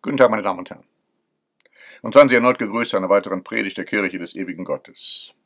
Guten Tag, meine Damen und Herren. Und seien Sie erneut gegrüßt zu einer weiteren Predigt der Kirche des ewigen Gottes.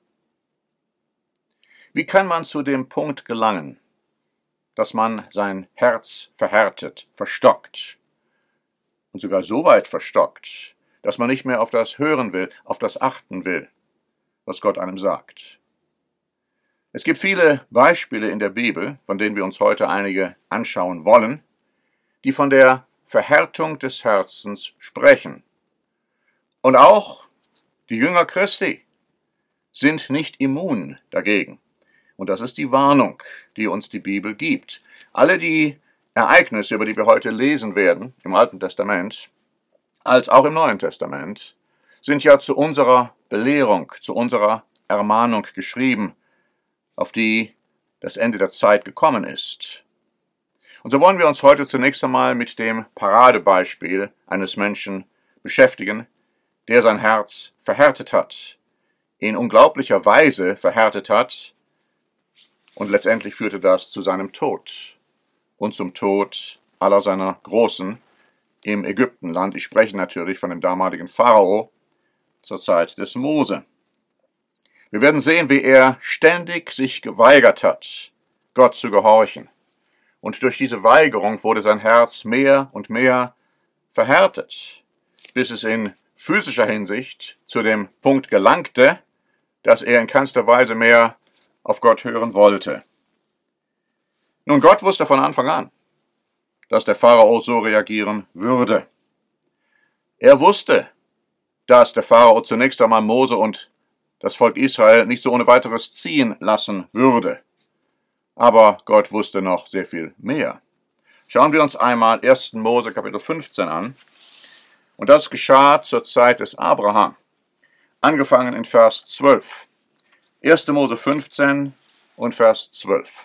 Wie kann man zu dem Punkt gelangen, dass man sein Herz verhärtet, verstockt und sogar so weit verstockt, dass man nicht mehr auf das hören will, auf das achten will, was Gott einem sagt? Es gibt viele Beispiele in der Bibel, von denen wir uns heute einige anschauen wollen, die von der Verhärtung des Herzens sprechen. Und auch die Jünger Christi sind nicht immun dagegen. Und das ist die Warnung, die uns die Bibel gibt. Alle die Ereignisse, über die wir heute lesen werden, im Alten Testament, als auch im Neuen Testament, sind ja zu unserer Belehrung, zu unserer Ermahnung geschrieben, auf die das Ende der Zeit gekommen ist. Und so wollen wir uns heute zunächst einmal mit dem Paradebeispiel eines Menschen beschäftigen, der sein Herz verhärtet hat, in unglaublicher Weise verhärtet hat, und letztendlich führte das zu seinem Tod und zum Tod aller seiner Großen im Ägyptenland. Ich spreche natürlich von dem damaligen Pharao zur Zeit des Mose. Wir werden sehen, wie er ständig sich geweigert hat, Gott zu gehorchen. Und durch diese Weigerung wurde sein Herz mehr und mehr verhärtet, bis es in physischer Hinsicht zu dem Punkt gelangte, dass er in keinster Weise mehr auf Gott hören wollte. Nun, Gott wusste von Anfang an, dass der Pharao so reagieren würde. Er wusste, dass der Pharao zunächst einmal Mose und das Volk Israel nicht so ohne weiteres ziehen lassen würde. Aber Gott wusste noch sehr viel mehr. Schauen wir uns einmal 1. Mose Kapitel 15 an. Und das geschah zur Zeit des Abraham, angefangen in Vers 12. 1. Mose 15 und Vers 12.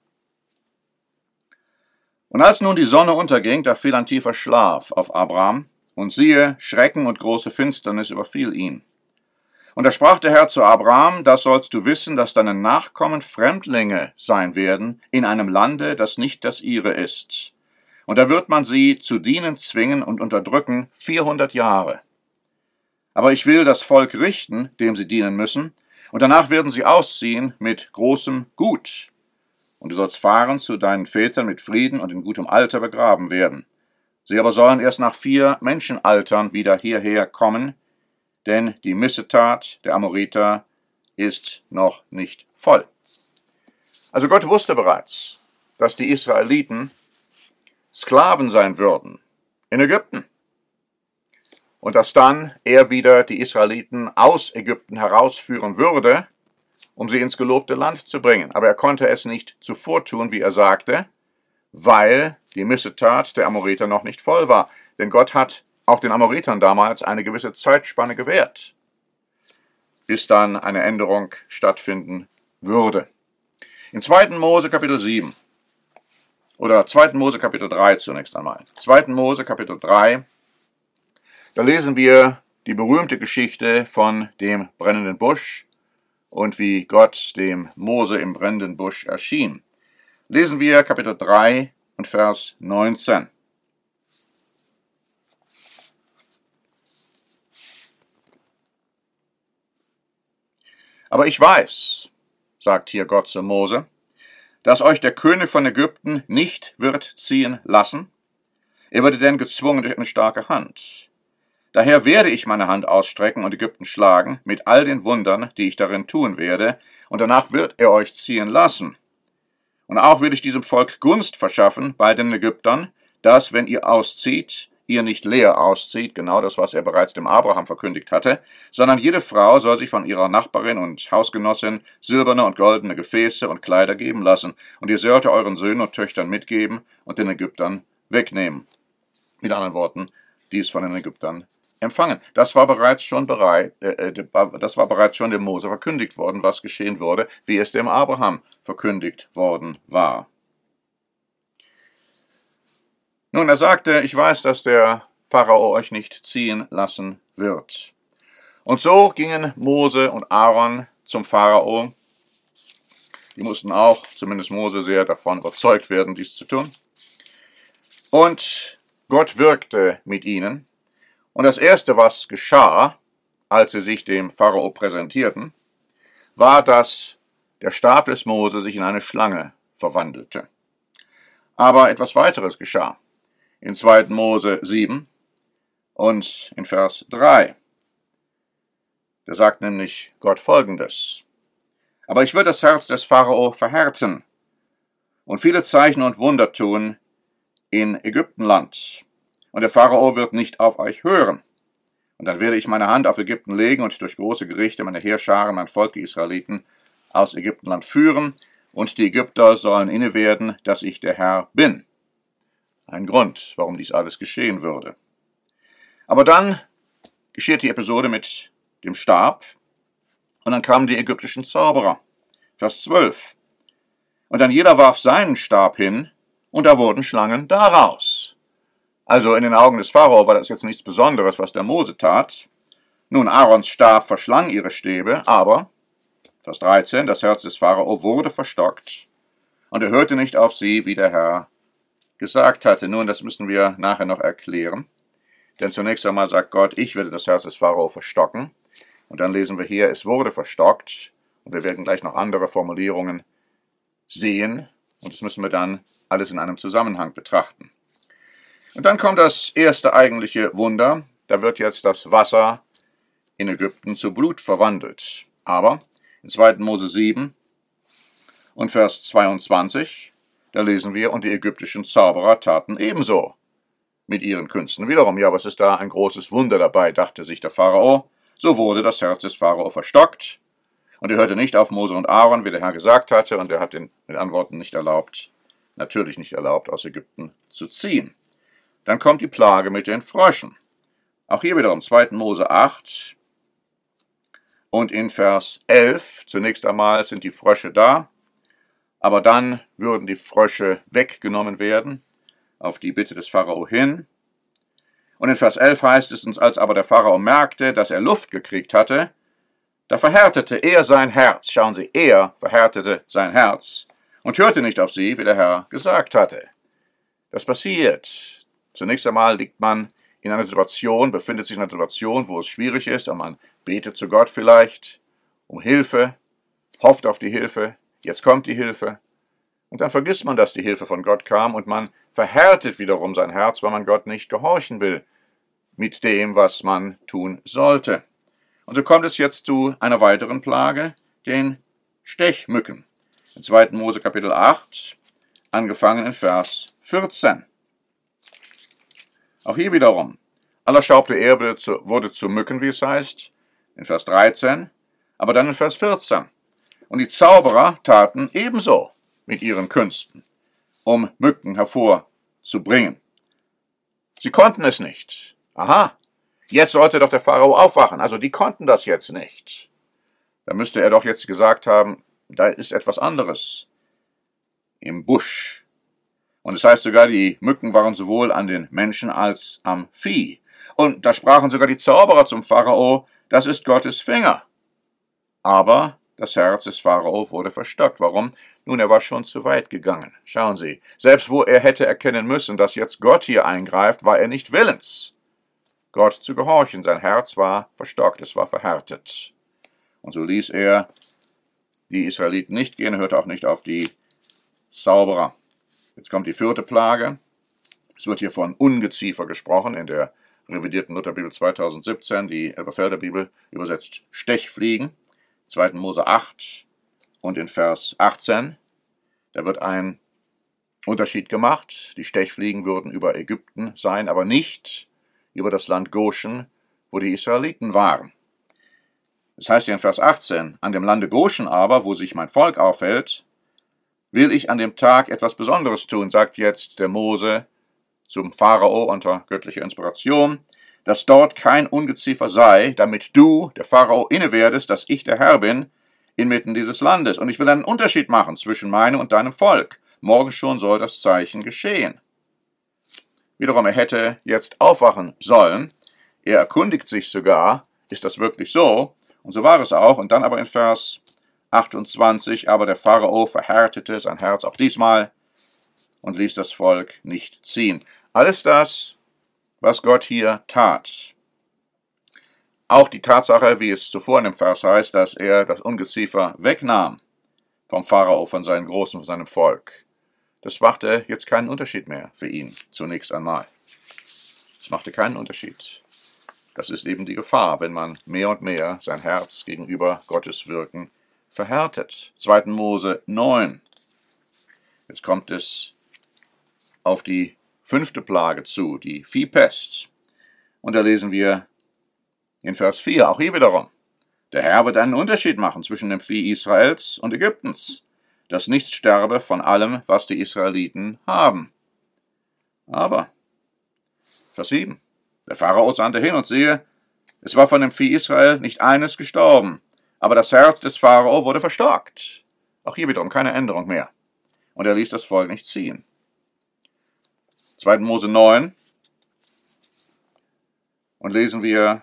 Und als nun die Sonne unterging, da fiel ein tiefer Schlaf auf Abraham, und siehe, Schrecken und große Finsternis überfiel ihn. Und da sprach der Herr zu Abraham: Das sollst du wissen, dass deine Nachkommen Fremdlinge sein werden in einem Lande, das nicht das ihre ist. Und da wird man sie zu dienen zwingen und unterdrücken 400 Jahre. Aber ich will das Volk richten, dem sie dienen müssen, und danach werden sie ausziehen mit großem Gut. Und du sollst fahren zu deinen Vätern mit Frieden und in gutem Alter begraben werden. Sie aber sollen erst nach 4 Menschenaltern wieder hierher kommen, denn die Missetat der Amoriter ist noch nicht voll. Also Gott wusste bereits, dass die Israeliten Sklaven sein würden in Ägypten und dass dann er wieder die Israeliten aus Ägypten herausführen würde, um sie ins gelobte Land zu bringen. Aber er konnte es nicht zuvor tun, wie er sagte, weil die Missetat der Amoriter noch nicht voll war. Denn Gott hat auch den Amoritern damals eine gewisse Zeitspanne gewährt, bis dann eine Änderung stattfinden würde. In 2. Mose Kapitel 7 oder 2. Mose Kapitel 3 zunächst einmal. 2. Mose Kapitel 3, da lesen wir die berühmte Geschichte von dem brennenden Busch und wie Gott dem Mose im brennenden Busch erschien. Lesen wir Kapitel 3 und Vers 19. Aber ich weiß, sagt hier Gott zu Mose, dass euch der König von Ägypten nicht wird ziehen lassen. Er würde denn gezwungen durch eine starke Hand. Daher werde ich meine Hand ausstrecken und Ägypten schlagen, mit all den Wundern, die ich darin tun werde, und danach wird er euch ziehen lassen. Und auch will ich diesem Volk Gunst verschaffen bei den Ägyptern, dass, wenn ihr auszieht, ihr nicht leer auszieht, genau das, was er bereits dem Abraham verkündigt hatte, sondern jede Frau soll sich von ihrer Nachbarin und Hausgenossin silberne und goldene Gefäße und Kleider geben lassen, und ihr sollt euren Söhnen und Töchtern mitgeben und den Ägyptern wegnehmen. Mit anderen Worten, dies von den Ägyptern empfangen. Das war bereits schon dem Mose verkündigt worden, was geschehen würde, wie es dem Abraham verkündigt worden war. Nun, er sagte, ich weiß, dass der Pharao euch nicht ziehen lassen wird. Und so gingen Mose und Aaron zum Pharao. Die mussten auch, zumindest Mose, sehr davon überzeugt werden, dies zu tun. Und Gott wirkte mit ihnen. Und das Erste, was geschah, als sie sich dem Pharao präsentierten, war, dass der Stab des Mose sich in eine Schlange verwandelte. Aber etwas weiteres geschah. In 2. Mose 7 und in Vers 3. Da sagt nämlich Gott Folgendes: Aber ich will das Herz des Pharao verhärten und viele Zeichen und Wunder tun in Ägyptenland. Und der Pharao wird nicht auf euch hören. Und dann werde ich meine Hand auf Ägypten legen und durch große Gerichte meine Heerscharen, mein Volk, die Israeliten, aus Ägyptenland führen. Und die Ägypter sollen inne werden, dass ich der Herr bin. Ein Grund, warum dies alles geschehen würde. Aber dann geschieht die Episode mit dem Stab. Und dann kamen die ägyptischen Zauberer. Vers 12. Und dann jeder warf seinen Stab hin, und da wurden Schlangen daraus. Also in den Augen des Pharao war das jetzt nichts Besonderes, was der Mose tat. Nun, Aarons Stab verschlang ihre Stäbe, aber, Vers 13, das Herz des Pharao wurde verstockt, und er hörte nicht auf sie, wie der Herr gesagt hatte. Nun, das müssen wir nachher noch erklären. Denn zunächst einmal sagt Gott, ich werde das Herz des Pharao verstocken. Und dann lesen wir hier, es wurde verstockt. Und wir werden gleich noch andere Formulierungen sehen. Und das müssen wir dann alles in einem Zusammenhang betrachten. Und dann kommt das erste eigentliche Wunder. Da wird jetzt das Wasser in Ägypten zu Blut verwandelt. Aber in 2. Mose 7 und Vers 22, da lesen wir, und die ägyptischen Zauberer taten ebenso mit ihren Künsten. Wiederum, ja, was ist da ein großes Wunder dabei, dachte sich der Pharao. So wurde das Herz des Pharao verstockt. Und er hörte nicht auf Mose und Aaron, wie der Herr gesagt hatte, und er hat den mit Antworten natürlich nicht erlaubt, aus Ägypten zu ziehen. Dann kommt die Plage mit den Fröschen. Auch hier wiederum 2. Mose 8 und in Vers 11. Zunächst einmal sind die Frösche da, aber dann würden die Frösche weggenommen werden, auf die Bitte des Pharao hin. Und in Vers 11 heißt es uns, als aber der Pharao merkte, dass er Luft gekriegt hatte, da verhärtete er sein Herz. Schauen Sie, er verhärtete sein Herz und hörte nicht auf sie, wie der Herr gesagt hatte. Das passiert. Zunächst einmal liegt man in einer Situation, befindet sich in einer Situation, wo es schwierig ist, und man betet zu Gott vielleicht um Hilfe, hofft auf die Hilfe, jetzt kommt die Hilfe, und dann vergisst man, dass die Hilfe von Gott kam, und man verhärtet wiederum sein Herz, weil man Gott nicht gehorchen will mit dem, was man tun sollte. Und so kommt es jetzt zu einer weiteren Plage, den Stechmücken. In 2. Mose Kapitel 8, angefangen in Vers 14. Auch hier wiederum, aller Staub der Erde wurde zu Mücken, wie es heißt, in Vers 13, aber dann in Vers 14. Und die Zauberer taten ebenso mit ihren Künsten, um Mücken hervorzubringen. Sie konnten es nicht. Aha, jetzt sollte doch der Pharao aufwachen. Also die konnten das jetzt nicht. Da müsste er doch jetzt gesagt haben, da ist etwas anderes im Busch. Und es heißt sogar, die Mücken waren sowohl an den Menschen als am Vieh. Und da sprachen sogar die Zauberer zum Pharao, das ist Gottes Finger. Aber das Herz des Pharao wurde verstockt. Warum? Nun, er war schon zu weit gegangen. Schauen Sie, selbst wo er hätte erkennen müssen, dass jetzt Gott hier eingreift, war er nicht willens, Gott zu gehorchen. Sein Herz war verstockt, es war verhärtet. Und so ließ er die Israeliten nicht gehen, hörte auch nicht auf die Zauberer. Jetzt kommt die 4. Plage. Es wird hier von Ungeziefer gesprochen in der revidierten Lutherbibel 2017, die Elberfelder Bibel übersetzt Stechfliegen, 2. Mose 8 und in Vers 18. Da wird ein Unterschied gemacht. Die Stechfliegen würden über Ägypten sein, aber nicht über das Land Goshen, wo die Israeliten waren. Das heißt ja in Vers 18, an dem Lande Goshen aber, wo sich mein Volk aufhält, will ich an dem Tag etwas Besonderes tun, sagt jetzt der Mose zum Pharao unter göttlicher Inspiration, dass dort kein Ungeziefer sei, damit du, der Pharao, inne werdest, dass ich der Herr bin, inmitten dieses Landes. Und ich will einen Unterschied machen zwischen meinem und deinem Volk. Morgen schon soll das Zeichen geschehen. Wiederum, er hätte jetzt aufwachen sollen. Er erkundigt sich sogar, ist das wirklich so? Und so war es auch. Und dann aber in Vers 28, aber der Pharao verhärtete sein Herz auch diesmal und ließ das Volk nicht ziehen. Alles das, was Gott hier tat, Auch die Tatsache, wie es zuvor in dem Vers heißt, dass er das Ungeziefer wegnahm vom Pharao, von seinen Großen, von seinem Volk, das machte jetzt keinen Unterschied mehr für ihn, zunächst einmal. Es machte keinen Unterschied. Das ist eben die Gefahr, wenn man mehr und mehr sein Herz gegenüber Gottes Wirken verhärtet. 2. Mose 9. Jetzt kommt es auf die 5. Plage zu, die Viehpest. Und da lesen wir in Vers 4, auch hier wiederum: Der Herr wird einen Unterschied machen zwischen dem Vieh Israels und Ägyptens, dass nichts sterbe von allem, was die Israeliten haben. Aber, Vers 7, der Pharao sandte hin und siehe, es war von dem Vieh Israel nicht eines gestorben, aber das Herz des Pharao wurde verstockt. Auch hier wiederum keine Änderung mehr. Und er ließ das Volk nicht ziehen. 2. Mose 9. Und lesen wir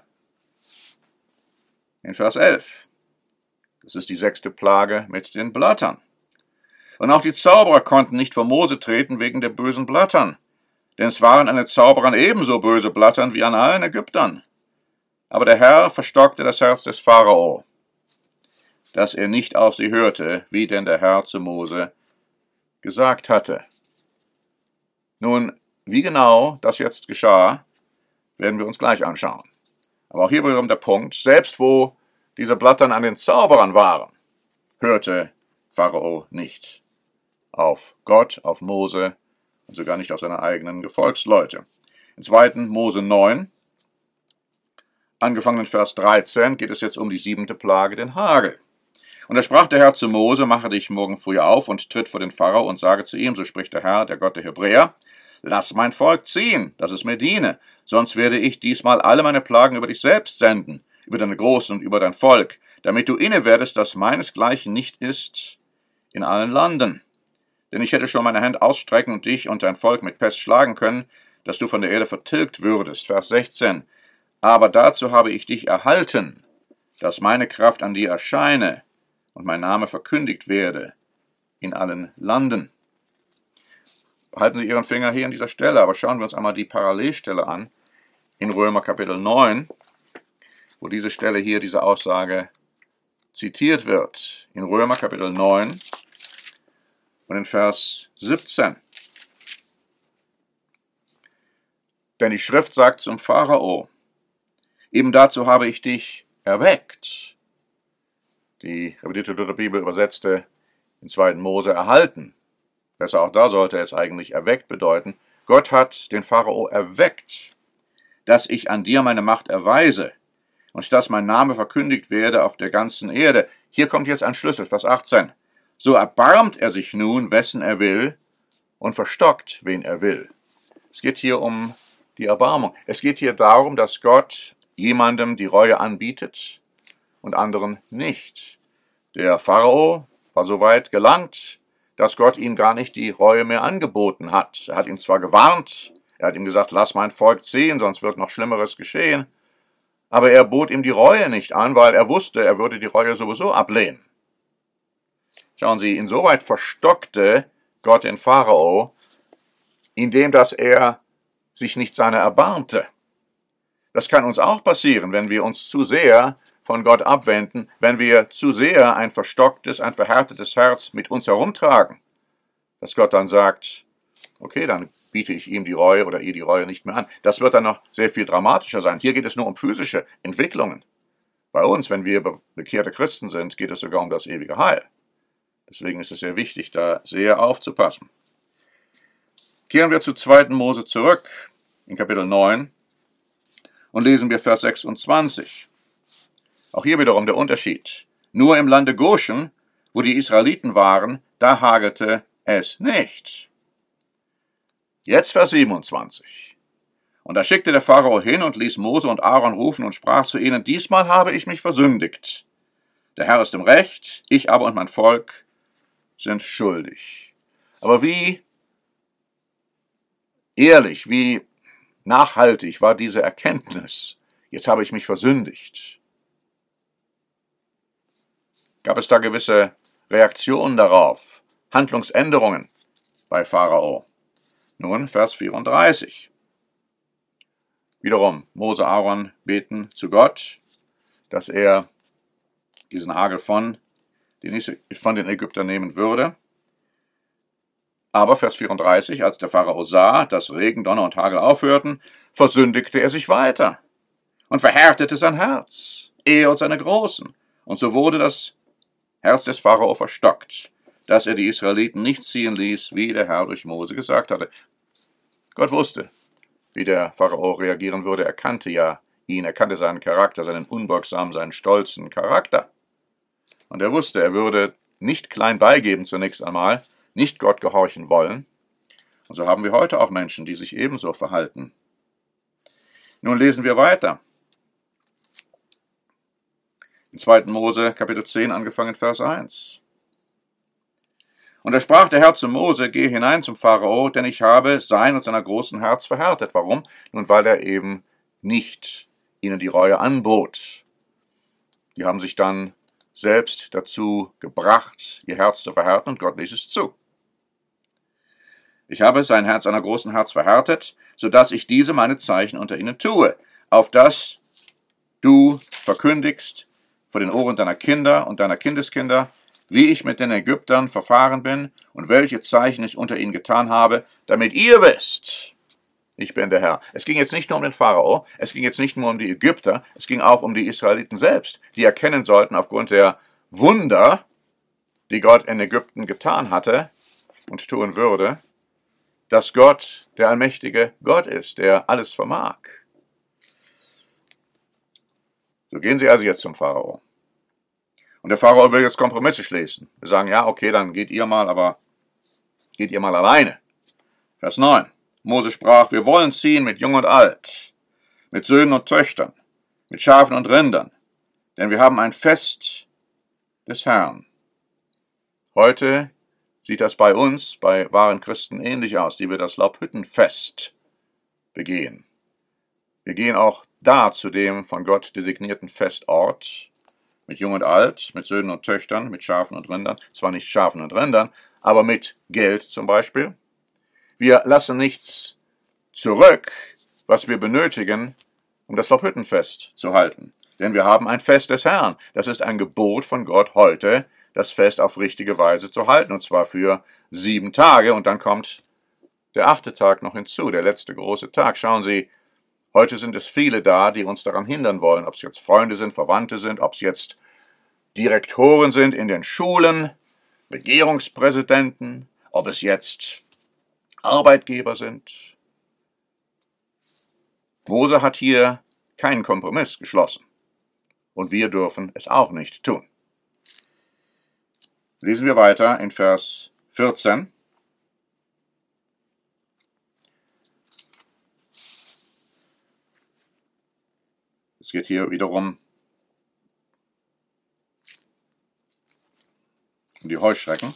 in Vers 11. Das ist die 6. Plage mit den Blattern. Und auch die Zauberer konnten nicht vor Mose treten wegen der bösen Blattern, denn es waren an den Zauberern ebenso böse Blattern wie an allen Ägyptern. Aber der Herr verstockte das Herz des Pharao, dass er nicht auf sie hörte, wie denn der Herr zu Mose gesagt hatte. Nun, wie genau das jetzt geschah, werden wir uns gleich anschauen. Aber auch hier wiederum der Punkt: Selbst wo diese Blattern an den Zauberern waren, hörte Pharao nicht auf Gott, auf Mose und sogar nicht auf seine eigenen Gefolgsleute. In 2. Mose 9, angefangen in Vers 13, geht es jetzt um die 7. Plage, den Hagel. Und da sprach der Herr zu Mose: Mache dich morgen früh auf und tritt vor den Pharao und sage zu ihm, so spricht der Herr, der Gott der Hebräer: Lass mein Volk ziehen, dass es mir diene, sonst werde ich diesmal alle meine Plagen über dich selbst senden, über deine Großen und über dein Volk, damit du inne werdest, dass meinesgleichen nicht ist in allen Landen. Denn ich hätte schon meine Hand ausstrecken und dich und dein Volk mit Pest schlagen können, dass du von der Erde vertilgt würdest. Vers 16. Aber dazu habe ich dich erhalten, dass meine Kraft an dir erscheine und mein Name verkündigt werde in allen Landen. Halten Sie Ihren Finger hier an dieser Stelle, aber schauen wir uns einmal die Parallelstelle an, in Römer Kapitel 9, wo diese Stelle hier, diese Aussage zitiert wird. In Römer Kapitel 9 und in Vers 17. Denn die Schrift sagt zum Pharao: Eben dazu habe ich dich erweckt. Die revidierte Lutherbibel übersetzte in 2. Mose erhalten. Besser auch da sollte es eigentlich erweckt bedeuten. Gott hat den Pharao erweckt, dass ich an dir meine Macht erweise und dass mein Name verkündigt werde auf der ganzen Erde. Hier kommt jetzt ein Schlüssel, Vers 18. So erbarmt er sich nun, wessen er will, und verstockt, wen er will. Es geht hier um die Erbarmung. Es geht hier darum, dass Gott jemandem die Reue anbietet und anderen nicht. Der Pharao war so weit gelangt, dass Gott ihm gar nicht die Reue mehr angeboten hat. Er hat ihn zwar gewarnt, er hat ihm gesagt, lass mein Volk ziehen, sonst wird noch Schlimmeres geschehen, aber er bot ihm die Reue nicht an, weil er wusste, er würde die Reue sowieso ablehnen. Schauen Sie, insoweit verstockte Gott den Pharao, indem dass er sich nicht seiner erbarmte. Das kann uns auch passieren, wenn wir uns zu sehr von Gott abwenden, wenn wir zu sehr ein verstocktes, ein verhärtetes Herz mit uns herumtragen, dass Gott dann sagt, okay, dann biete ich ihm die Reue oder ihr die Reue nicht mehr an. Das wird dann noch sehr viel dramatischer sein. Hier geht es nur um physische Entwicklungen. Bei uns, wenn wir bekehrte Christen sind, geht es sogar um das ewige Heil. Deswegen ist es sehr wichtig, da sehr aufzupassen. Kehren wir zu 2. Mose zurück, in Kapitel 9, und lesen wir Vers 26. Auch hier wiederum der Unterschied. Nur im Lande Goshen, wo die Israeliten waren, da hagelte es nicht. Jetzt Vers 27. Und da schickte der Pharao hin und ließ Mose und Aaron rufen und sprach zu ihnen: Diesmal habe ich mich versündigt. Der Herr ist im Recht, ich aber und mein Volk sind schuldig. Aber wie ehrlich, wie nachhaltig war diese Erkenntnis? Jetzt habe ich mich versündigt. Gab es da gewisse Reaktionen darauf, Handlungsänderungen bei Pharao? Nun, Vers 34. Wiederum, Mose, Aaron beten zu Gott dass er diesen Hagel von den Ägyptern nehmen würde. Aber Vers 34, als der Pharao sah, dass Regen, Donner und Hagel aufhörten, versündigte er sich weiter und verhärtete sein Herz, er und seine Großen. Und so wurde das Herz des Pharao verstockt, dass er die Israeliten nicht ziehen ließ, wie der Herr durch Mose gesagt hatte. Gott wusste, wie der Pharao reagieren würde. Er kannte ja ihn, er kannte seinen Charakter, seinen unbeugsamen, seinen stolzen Charakter. Und er wusste, er würde nicht klein beigeben zunächst einmal, nicht Gott gehorchen wollen. Und so haben wir heute auch Menschen, die sich ebenso verhalten. Nun lesen wir weiter. In 2. Mose, Kapitel 10, angefangen Vers 1. Und da sprach der Herr zu Mose, geh hinein zum Pharao, denn ich habe sein und seiner großen Herz verhärtet. Warum? Nun, weil er eben nicht ihnen die Reue anbot. Die haben sich dann selbst dazu gebracht, ihr Herz zu verhärten, und Gott ließ es zu. Ich habe sein Herz einer großen Herz verhärtet, so dass ich diese meine Zeichen unter ihnen tue, auf dass du verkündigst vor den Ohren deiner Kinder und deiner Kindeskinder, wie ich mit den Ägyptern verfahren bin und welche Zeichen ich unter ihnen getan habe, damit ihr wisst, ich bin der Herr. Es ging jetzt nicht nur um den Pharao, es ging jetzt nicht nur um die Ägypter, es ging auch um die Israeliten selbst, die erkennen sollten aufgrund der Wunder, die Gott in Ägypten getan hatte und tun würde, dass Gott der allmächtige Gott ist, der alles vermag. So gehen sie also jetzt zum Pharao. Und der Pharao will jetzt Kompromisse schließen. Wir sagen, ja, okay, dann geht ihr mal, aber geht ihr mal alleine. Vers 9. Mose sprach, wir wollen ziehen mit Jung und Alt, mit Söhnen und Töchtern, mit Schafen und Rindern, denn wir haben ein Fest des Herrn. Heute sieht das bei uns, bei wahren Christen, ähnlich aus, die wir das Laubhüttenfest begehen. Wir gehen auch da zu dem von Gott designierten Festort, mit Jung und Alt, mit Söhnen und Töchtern, mit Schafen und Rindern, zwar nicht Schafen und Rindern, aber mit Geld zum Beispiel. Wir lassen nichts zurück, was wir benötigen, um das Laubhüttenfest zu halten. Denn wir haben ein Fest des Herrn. Das ist ein Gebot von Gott heute, das Fest auf richtige Weise zu halten, und zwar für 7 Tage, und dann kommt der 8. Tag noch hinzu, der letzte große Tag. Schauen Sie, heute sind es viele da, die uns daran hindern wollen, ob es jetzt Freunde sind, Verwandte sind, ob es jetzt Direktoren sind in den Schulen, Regierungspräsidenten, ob es jetzt Arbeitgeber sind. Mose hat hier keinen Kompromiss geschlossen. Und wir dürfen es auch nicht tun. Lesen wir weiter in Vers 14. Es geht hier wiederum um die Heuschrecken.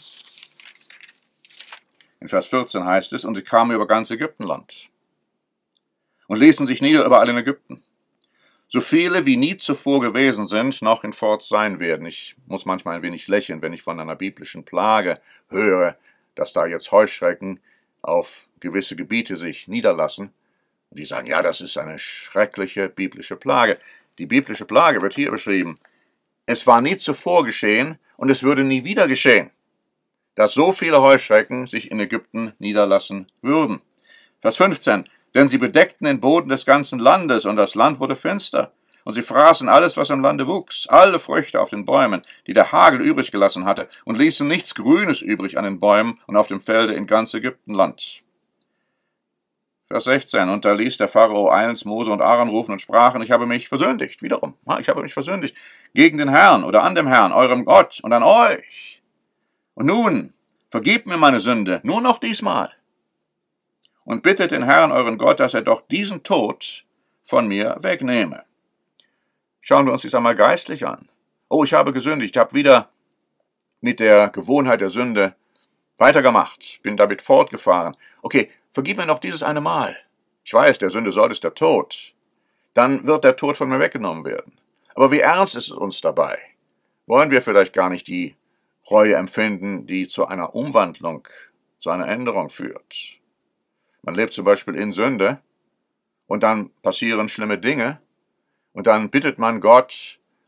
In Vers 14 heißt es, und sie kamen über ganz Ägyptenland und ließen sich nieder überall in Ägypten. So viele wie nie zuvor gewesen sind, noch hinfort sein werden. Ich muss manchmal ein wenig lächeln, wenn ich von einer biblischen Plage höre, dass da jetzt Heuschrecken auf gewisse Gebiete sich niederlassen. Und die sagen, ja, das ist eine schreckliche biblische Plage. Die biblische Plage wird hier beschrieben. Es war nie zuvor geschehen und es würde nie wieder geschehen, dass so viele Heuschrecken sich in Ägypten niederlassen würden. Vers 15. Denn sie bedeckten den Boden des ganzen Landes, und das Land wurde finster. Und sie fraßen alles, was im Lande wuchs, alle Früchte auf den Bäumen, die der Hagel übrig gelassen hatte, und ließen nichts Grünes übrig an den Bäumen und auf dem Felde in ganz Ägyptenland. Vers 16. Und da ließ der Pharao eilends Mose und Aaron rufen und sprachen, ich habe mich versündigt, wiederum, ich habe mich versündigt, gegen den Herrn oder an dem Herrn, eurem Gott, und an euch. Und nun, vergebt mir meine Sünde, nur noch diesmal. Und bittet den Herrn, euren Gott, dass er doch diesen Tod von mir wegnehme. Schauen wir uns dies einmal geistlich an. Oh, ich habe gesündigt, ich habe wieder mit der Gewohnheit der Sünde weitergemacht, bin damit fortgefahren. Okay, vergib mir noch dieses eine Mal. Ich weiß, der Sünde soll ist der Tod. Dann wird der Tod von mir weggenommen werden. Aber wie ernst ist es uns dabei? Wollen wir vielleicht gar nicht die Reue empfinden, die zu einer Umwandlung, zu einer Änderung führt? Man lebt zum Beispiel in Sünde und dann passieren schlimme Dinge und dann bittet man Gott,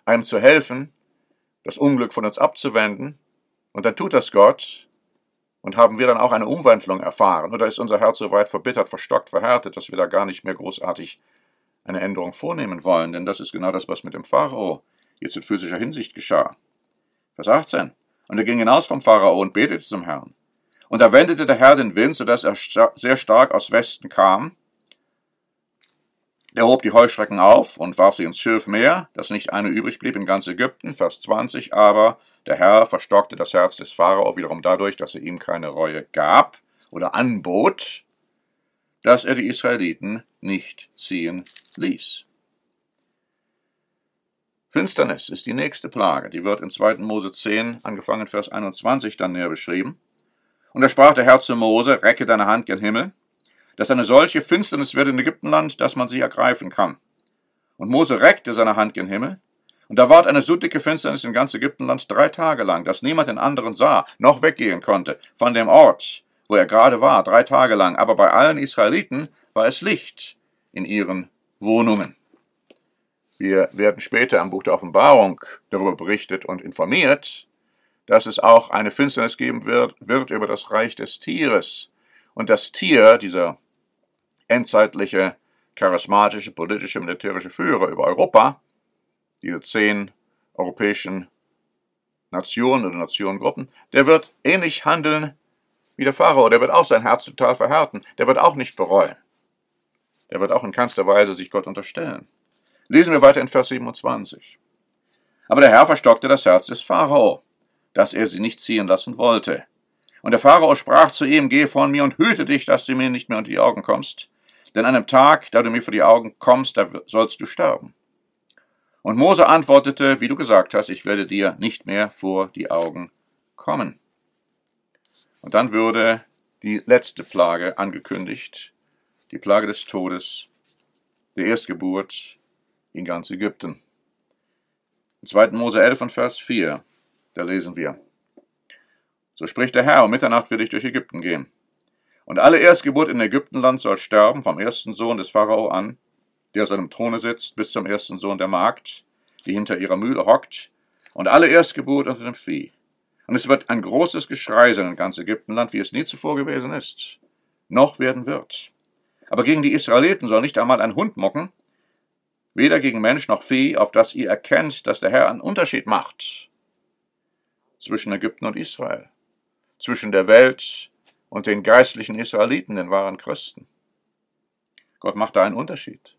einem zu helfen, das Unglück von uns abzuwenden, und dann tut das Gott, und haben wir dann auch eine Umwandlung erfahren, oder ist unser Herz so weit verbittert, verstockt, verhärtet, dass wir da gar nicht mehr großartig eine Änderung vornehmen wollen, denn das ist genau das, was mit dem Pharao jetzt in physischer Hinsicht geschah. Vers 18. Und er ging hinaus vom Pharao und betete zum Herrn. Und da wendete der Herr den Wind, sodass er sehr stark aus Westen kam. Er hob die Heuschrecken auf und warf sie ins Schilfmeer, dass nicht eine übrig blieb in ganz Ägypten. Vers 20. Aber der Herr verstockte das Herz des Pharao wiederum dadurch, dass er ihm keine Reue gab oder anbot, dass er die Israeliten nicht ziehen ließ. Finsternis ist die nächste Plage. Die wird in 2. Mose 10, angefangen Vers 21, dann näher beschrieben. Und da sprach der Herr zu Mose, recke deine Hand gen Himmel, dass eine solche Finsternis wird in Ägyptenland, dass man sie ergreifen kann. Und Mose reckte seine Hand gen Himmel, und da ward eine so dicke Finsternis in ganz Ägyptenland 3 Tage lang, dass niemand den anderen sah, noch weggehen konnte von dem Ort, wo er gerade war, 3 Tage lang. Aber bei allen Israeliten war es Licht in ihren Wohnungen. Wir werden später im Buch der Offenbarung darüber berichtet und informiert, dass es auch eine Finsternis geben wird über das Reich des Tieres. Und das Tier, dieser endzeitliche, charismatische, politische, militärische Führer über Europa, diese 10 europäischen Nationen oder Nationengruppen, der wird ähnlich handeln wie der Pharao. Der wird auch sein Herz total verhärten. Der wird auch nicht bereuen. Der wird auch in keinster Weise sich Gott unterstellen. Lesen wir weiter in Vers 27. Aber der Herr verstockte das Herz des Pharao, dass er sie nicht ziehen lassen wollte. Und der Pharao sprach zu ihm, geh von mir und hüte dich, dass du mir nicht mehr unter die Augen kommst. Denn an dem Tag, da du mir vor die Augen kommst, da sollst du sterben. Und Mose antwortete, wie du gesagt hast, ich werde dir nicht mehr vor die Augen kommen. Und dann würde die letzte Plage angekündigt, die Plage des Todes, der Erstgeburt in ganz Ägypten. In 2. Mose 11 und Vers 4, da lesen wir, so spricht der Herr, um Mitternacht will ich durch Ägypten gehen. Und alle Erstgeburt in Ägyptenland soll sterben, vom ersten Sohn des Pharao an, der auf seinem Throne sitzt, bis zum ersten Sohn der Magd, die hinter ihrer Mühle hockt, und alle Erstgeburt unter dem Vieh. Und es wird ein großes Geschrei sein in ganz Ägyptenland, wie es nie zuvor gewesen ist, noch werden wird. Aber gegen die Israeliten soll nicht einmal ein Hund mucken, weder gegen Mensch noch Vieh, auf das ihr erkennt, dass der Herr einen Unterschied macht zwischen Ägypten und Israel, zwischen der Welt und den geistlichen Israeliten, den wahren Christen. Gott macht da einen Unterschied.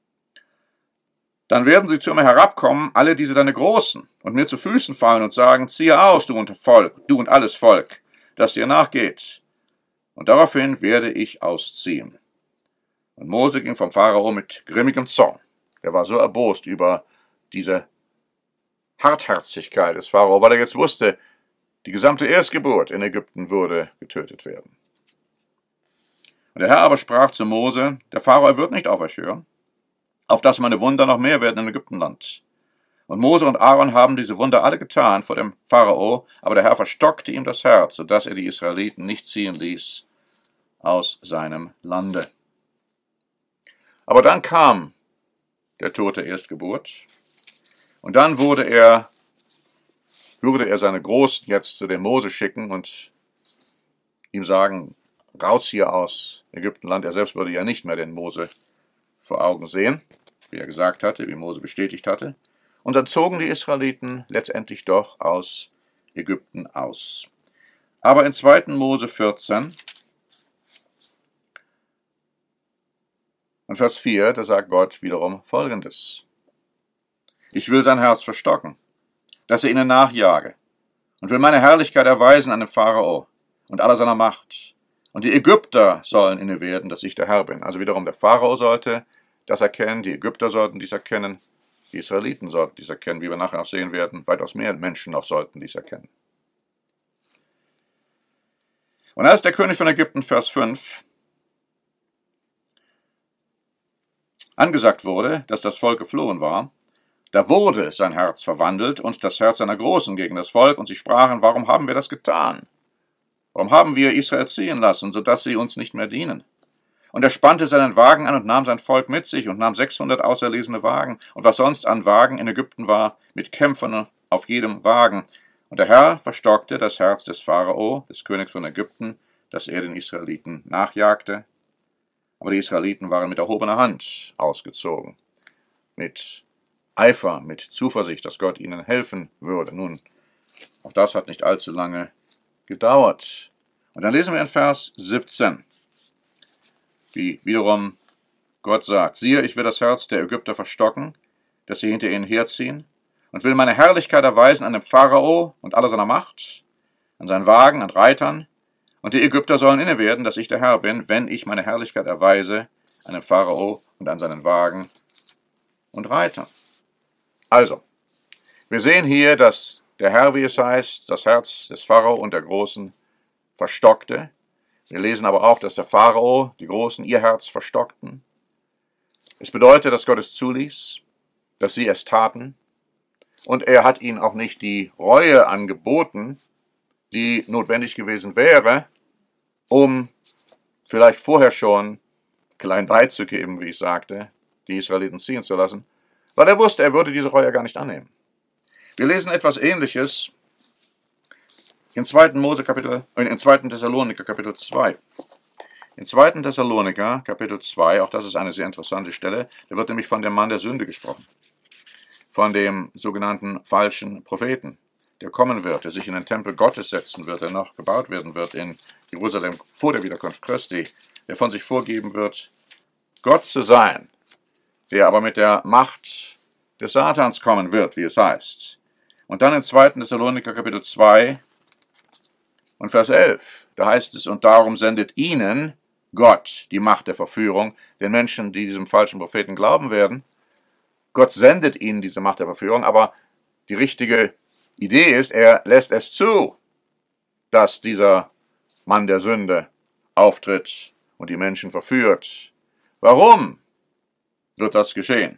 Dann werden sie zu mir herabkommen, alle diese deine Großen, und mir zu Füßen fallen und sagen, ziehe aus, du und alles Volk, das dir nachgeht. Und daraufhin werde ich ausziehen. Und Mose ging vom Pharao mit grimmigem Zorn. Der war so erbost über diese Hartherzigkeit des Pharao, weil er jetzt wusste, die gesamte Erstgeburt in Ägypten würde getötet werden. Und der Herr aber sprach zu Mose, der Pharao wird nicht auf euch hören, auf dass meine Wunder noch mehr werden in Ägyptenland. Und Mose und Aaron haben diese Wunder alle getan vor dem Pharao, aber der Herr verstockte ihm das Herz, sodass er die Israeliten nicht ziehen ließ aus seinem Lande. Aber dann kam der Tod der Erstgeburt, und dann würde er seine Großen jetzt zu dem Mose schicken und ihm sagen, raus hier aus Ägyptenland. Er selbst würde ja nicht mehr den Mose vor Augen sehen, wie er gesagt hatte, wie Mose bestätigt hatte. Und dann zogen die Israeliten letztendlich doch aus Ägypten aus. Aber in 2. Mose 14 und Vers 4, da sagt Gott wiederum Folgendes. Ich will sein Herz verstocken, dass er ihnen nachjage, und will meine Herrlichkeit erweisen an dem Pharao und aller seiner Macht. Und die Ägypter sollen inne werden, dass ich der Herr bin. Also wiederum der Pharao sollte das erkennen, die Ägypter sollten dies erkennen, die Israeliten sollten dies erkennen, wie wir nachher noch sehen werden, weitaus mehr Menschen noch sollten dies erkennen. Und als der König von Ägypten, Vers 5, angesagt wurde, dass das Volk geflohen war, da wurde sein Herz verwandelt und das Herz seiner Großen gegen das Volk, und sie sprachen, warum haben wir das getan? Warum haben wir Israel ziehen lassen, sodass sie uns nicht mehr dienen? Und er spannte seinen Wagen an und nahm sein Volk mit sich und nahm 600 auserlesene Wagen und was sonst an Wagen in Ägypten war, mit Kämpfern auf jedem Wagen. Und der Herr verstockte das Herz des Pharao, des Königs von Ägypten, dass er den Israeliten nachjagte. Aber die Israeliten waren mit erhobener Hand ausgezogen, mit Eifer, mit Zuversicht, dass Gott ihnen helfen würde. Nun, auch das hat nicht allzu lange gedauert. Und dann lesen wir in Vers 17, wie wiederum Gott sagt: Siehe, ich will das Herz der Ägypter verstocken, dass sie hinter ihnen herziehen, und will meine Herrlichkeit erweisen an dem Pharao und aller seiner Macht, an seinen Wagen, an Reitern, und die Ägypter sollen inne werden, dass ich der Herr bin, wenn ich meine Herrlichkeit erweise an dem Pharao und an seinen Wagen und Reitern. Also, wir sehen hier, dass der Herr, wie es heißt, das Herz des Pharao und der Großen verstockte. Wir lesen aber auch, dass der Pharao, die Großen, ihr Herz verstockten. Es bedeutet, dass Gott es zuließ, dass sie es taten. Und er hat ihnen auch nicht die Reue angeboten, die notwendig gewesen wäre, um vielleicht vorher schon klein beizugeben, wie ich sagte, die Israeliten ziehen zu lassen, weil er wusste, er würde diese Reue gar nicht annehmen. Wir lesen etwas Ähnliches in 2. Thessaloniker Kapitel 2. In 2. Thessaloniker Kapitel 2, auch das ist eine sehr interessante Stelle, da wird nämlich von dem Mann der Sünde gesprochen, von dem sogenannten falschen Propheten, der kommen wird, der sich in den Tempel Gottes setzen wird, der noch gebaut werden wird in Jerusalem vor der Wiederkunft Christi, der von sich vorgeben wird, Gott zu sein, der aber mit der Macht des Satans kommen wird, wie es heißt. Und dann in 2. Thessaloniker Kapitel 2 und Vers 11, da heißt es: Und darum sendet ihnen Gott die Macht der Verführung, den Menschen, die diesem falschen Propheten glauben werden. Gott sendet ihnen diese Macht der Verführung, aber die richtige Idee ist, er lässt es zu, dass dieser Mann der Sünde auftritt und die Menschen verführt. Warum wird das geschehen?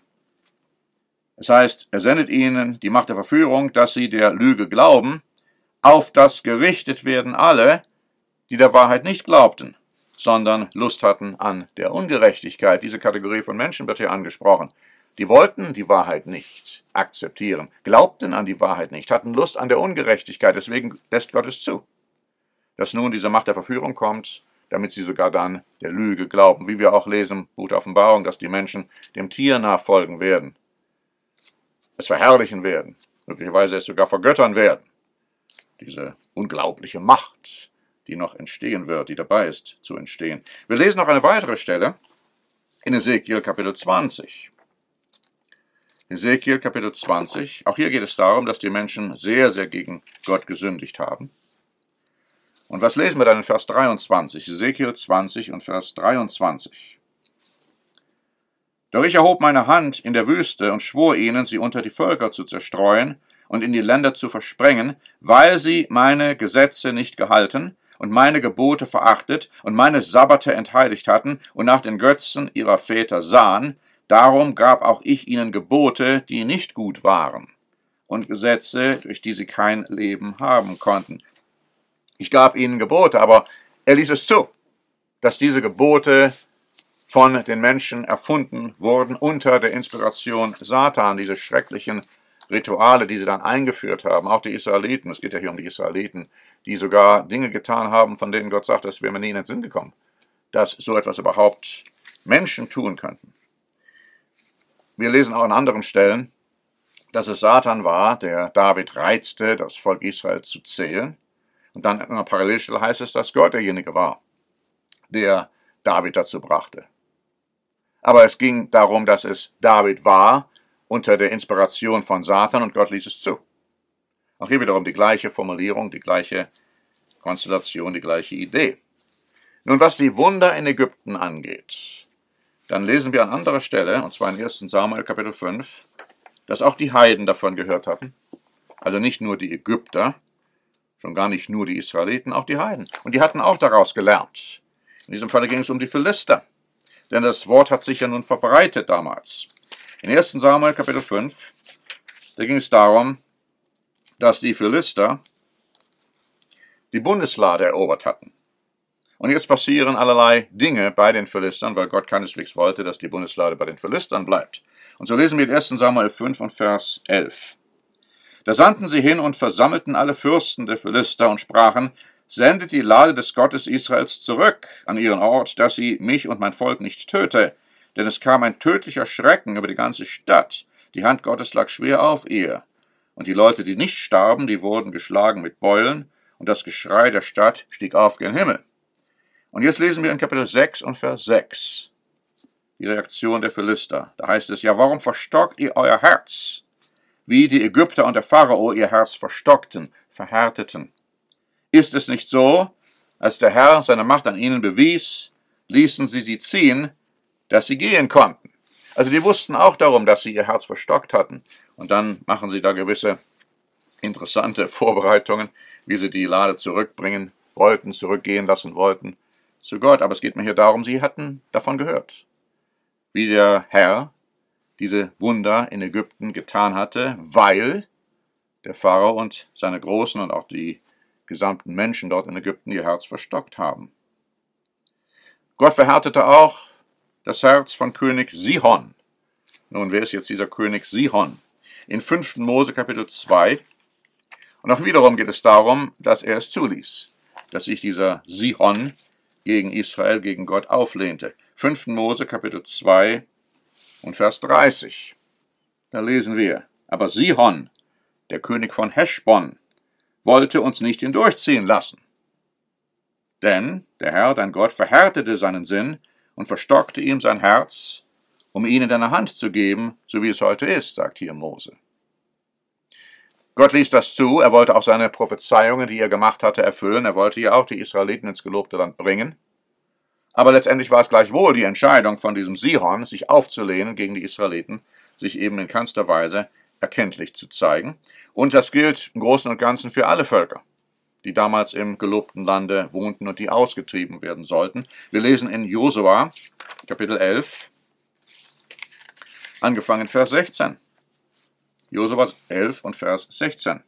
Es heißt, er sendet ihnen die Macht der Verführung, dass sie der Lüge glauben, auf das gerichtet werden alle, die der Wahrheit nicht glaubten, sondern Lust hatten an der Ungerechtigkeit. Diese Kategorie von Menschen wird hier angesprochen. Die wollten die Wahrheit nicht akzeptieren, glaubten an die Wahrheit nicht, hatten Lust an der Ungerechtigkeit. Deswegen lässt Gott es zu, dass nun diese Macht der Verführung kommt, damit sie sogar dann der Lüge glauben. Wie wir auch lesen im Buch der Offenbarung, dass die Menschen dem Tier nachfolgen werden, es verherrlichen werden, möglicherweise es sogar vergöttern werden. Diese unglaubliche Macht, die noch entstehen wird, die dabei ist zu entstehen. Wir lesen noch eine weitere Stelle in Ezekiel Kapitel 20. Ezekiel Kapitel 20, auch hier geht es darum, dass die Menschen sehr, sehr gegen Gott gesündigt haben. Und was lesen wir dann in Vers 23? Ezekiel 20 und Vers 23. Doch ich erhob meine Hand in der Wüste und schwor ihnen, sie unter die Völker zu zerstreuen und in die Länder zu versprengen, weil sie meine Gesetze nicht gehalten und meine Gebote verachtet und meine Sabbate entheiligt hatten und nach den Götzen ihrer Väter sahen. Darum gab auch ich ihnen Gebote, die nicht gut waren, und Gesetze, durch die sie kein Leben haben konnten. Ich gab ihnen Gebote, aber er ließ es zu, dass diese Gebote von den Menschen erfunden wurden unter der Inspiration Satan, diese schrecklichen Rituale, die sie dann eingeführt haben, auch die Israeliten, es geht ja hier um die Israeliten, die sogar Dinge getan haben, von denen Gott sagt, das wäre mir nie in den Sinn gekommen, dass so etwas überhaupt Menschen tun könnten. Wir lesen auch an anderen Stellen, dass es Satan war, der David reizte, das Volk Israel zu zählen. Und dann in einer Parallelstelle heißt es, dass Gott derjenige war, der David dazu brachte. Aber es ging darum, dass es David war, unter der Inspiration von Satan, und Gott ließ es zu. Auch hier wiederum die gleiche Formulierung, die gleiche Konstellation, die gleiche Idee. Nun, was die Wunder in Ägypten angeht, dann lesen wir an anderer Stelle, und zwar in 1. Samuel Kapitel 5, dass auch die Heiden davon gehört hatten. Also nicht nur die Ägypter, schon gar nicht nur die Israeliten, auch die Heiden. Und die hatten auch daraus gelernt. In diesem Fall ging es um die Philister. Denn das Wort hat sich ja nun verbreitet damals. In 1. Samuel Kapitel 5, da ging es darum, dass die Philister die Bundeslade erobert hatten. Und jetzt passieren allerlei Dinge bei den Philistern, weil Gott keineswegs wollte, dass die Bundeslade bei den Philistern bleibt. Und so lesen wir in 1. Samuel 5 und Vers 11. Da sandten sie hin und versammelten alle Fürsten der Philister und sprachen, sendet die Lade des Gottes Israels zurück an ihren Ort, dass sie mich und mein Volk nicht töte. Denn es kam ein tödlicher Schrecken über die ganze Stadt. Die Hand Gottes lag schwer auf ihr. Und die Leute, die nicht starben, die wurden geschlagen mit Beulen, und das Geschrei der Stadt stieg auf gen Himmel. Und jetzt lesen wir in Kapitel 6 und Vers 6 die Reaktion der Philister. Da heißt es, ja, warum verstockt ihr euer Herz, wie die Ägypter und der Pharao ihr Herz verstockten, verhärteten? Ist es nicht so, als der Herr seine Macht an ihnen bewies, ließen sie ziehen, dass sie gehen konnten? Also die wussten auch darum, dass sie ihr Herz verstockt hatten. Und dann machen sie da gewisse interessante Vorbereitungen, wie sie die Lade zurückbringen wollten, zurückgehen lassen wollten zu Gott. Aber es geht mir hier darum, sie hatten davon gehört, wie der Herr diese Wunder in Ägypten getan hatte, weil der Pharao und seine Großen und auch die gesamten Menschen dort in Ägypten ihr Herz verstockt haben. Gott verhärtete auch das Herz von König Sihon. Nun, wer ist jetzt dieser König Sihon? In 5. Mose Kapitel 2. Und auch wiederum geht es darum, dass er es zuließ, dass sich dieser Sihon gegen Israel, gegen Gott auflehnte. 5. Mose Kapitel 2 und Vers 30. Da lesen wir, aber Sihon, der König von Heschbon, wollte uns nicht hindurchziehen lassen. Denn der Herr, dein Gott, verhärtete seinen Sinn und verstockte ihm sein Herz, um ihn in deine Hand zu geben, so wie es heute ist, sagt hier Mose. Gott ließ das zu, er wollte auch seine Prophezeiungen, die er gemacht hatte, erfüllen, er wollte ja auch die Israeliten ins gelobte Land bringen. Aber letztendlich war es gleichwohl die Entscheidung von diesem Sihon, sich aufzulehnen gegen die Israeliten, sich eben in keinster Weise erkenntlich zu zeigen. Und das gilt im Großen und Ganzen für alle Völker, die damals im gelobten Lande wohnten und die ausgetrieben werden sollten. Wir lesen in Josua, Kapitel 11, angefangen Vers 16. Josua 11 und Vers 16.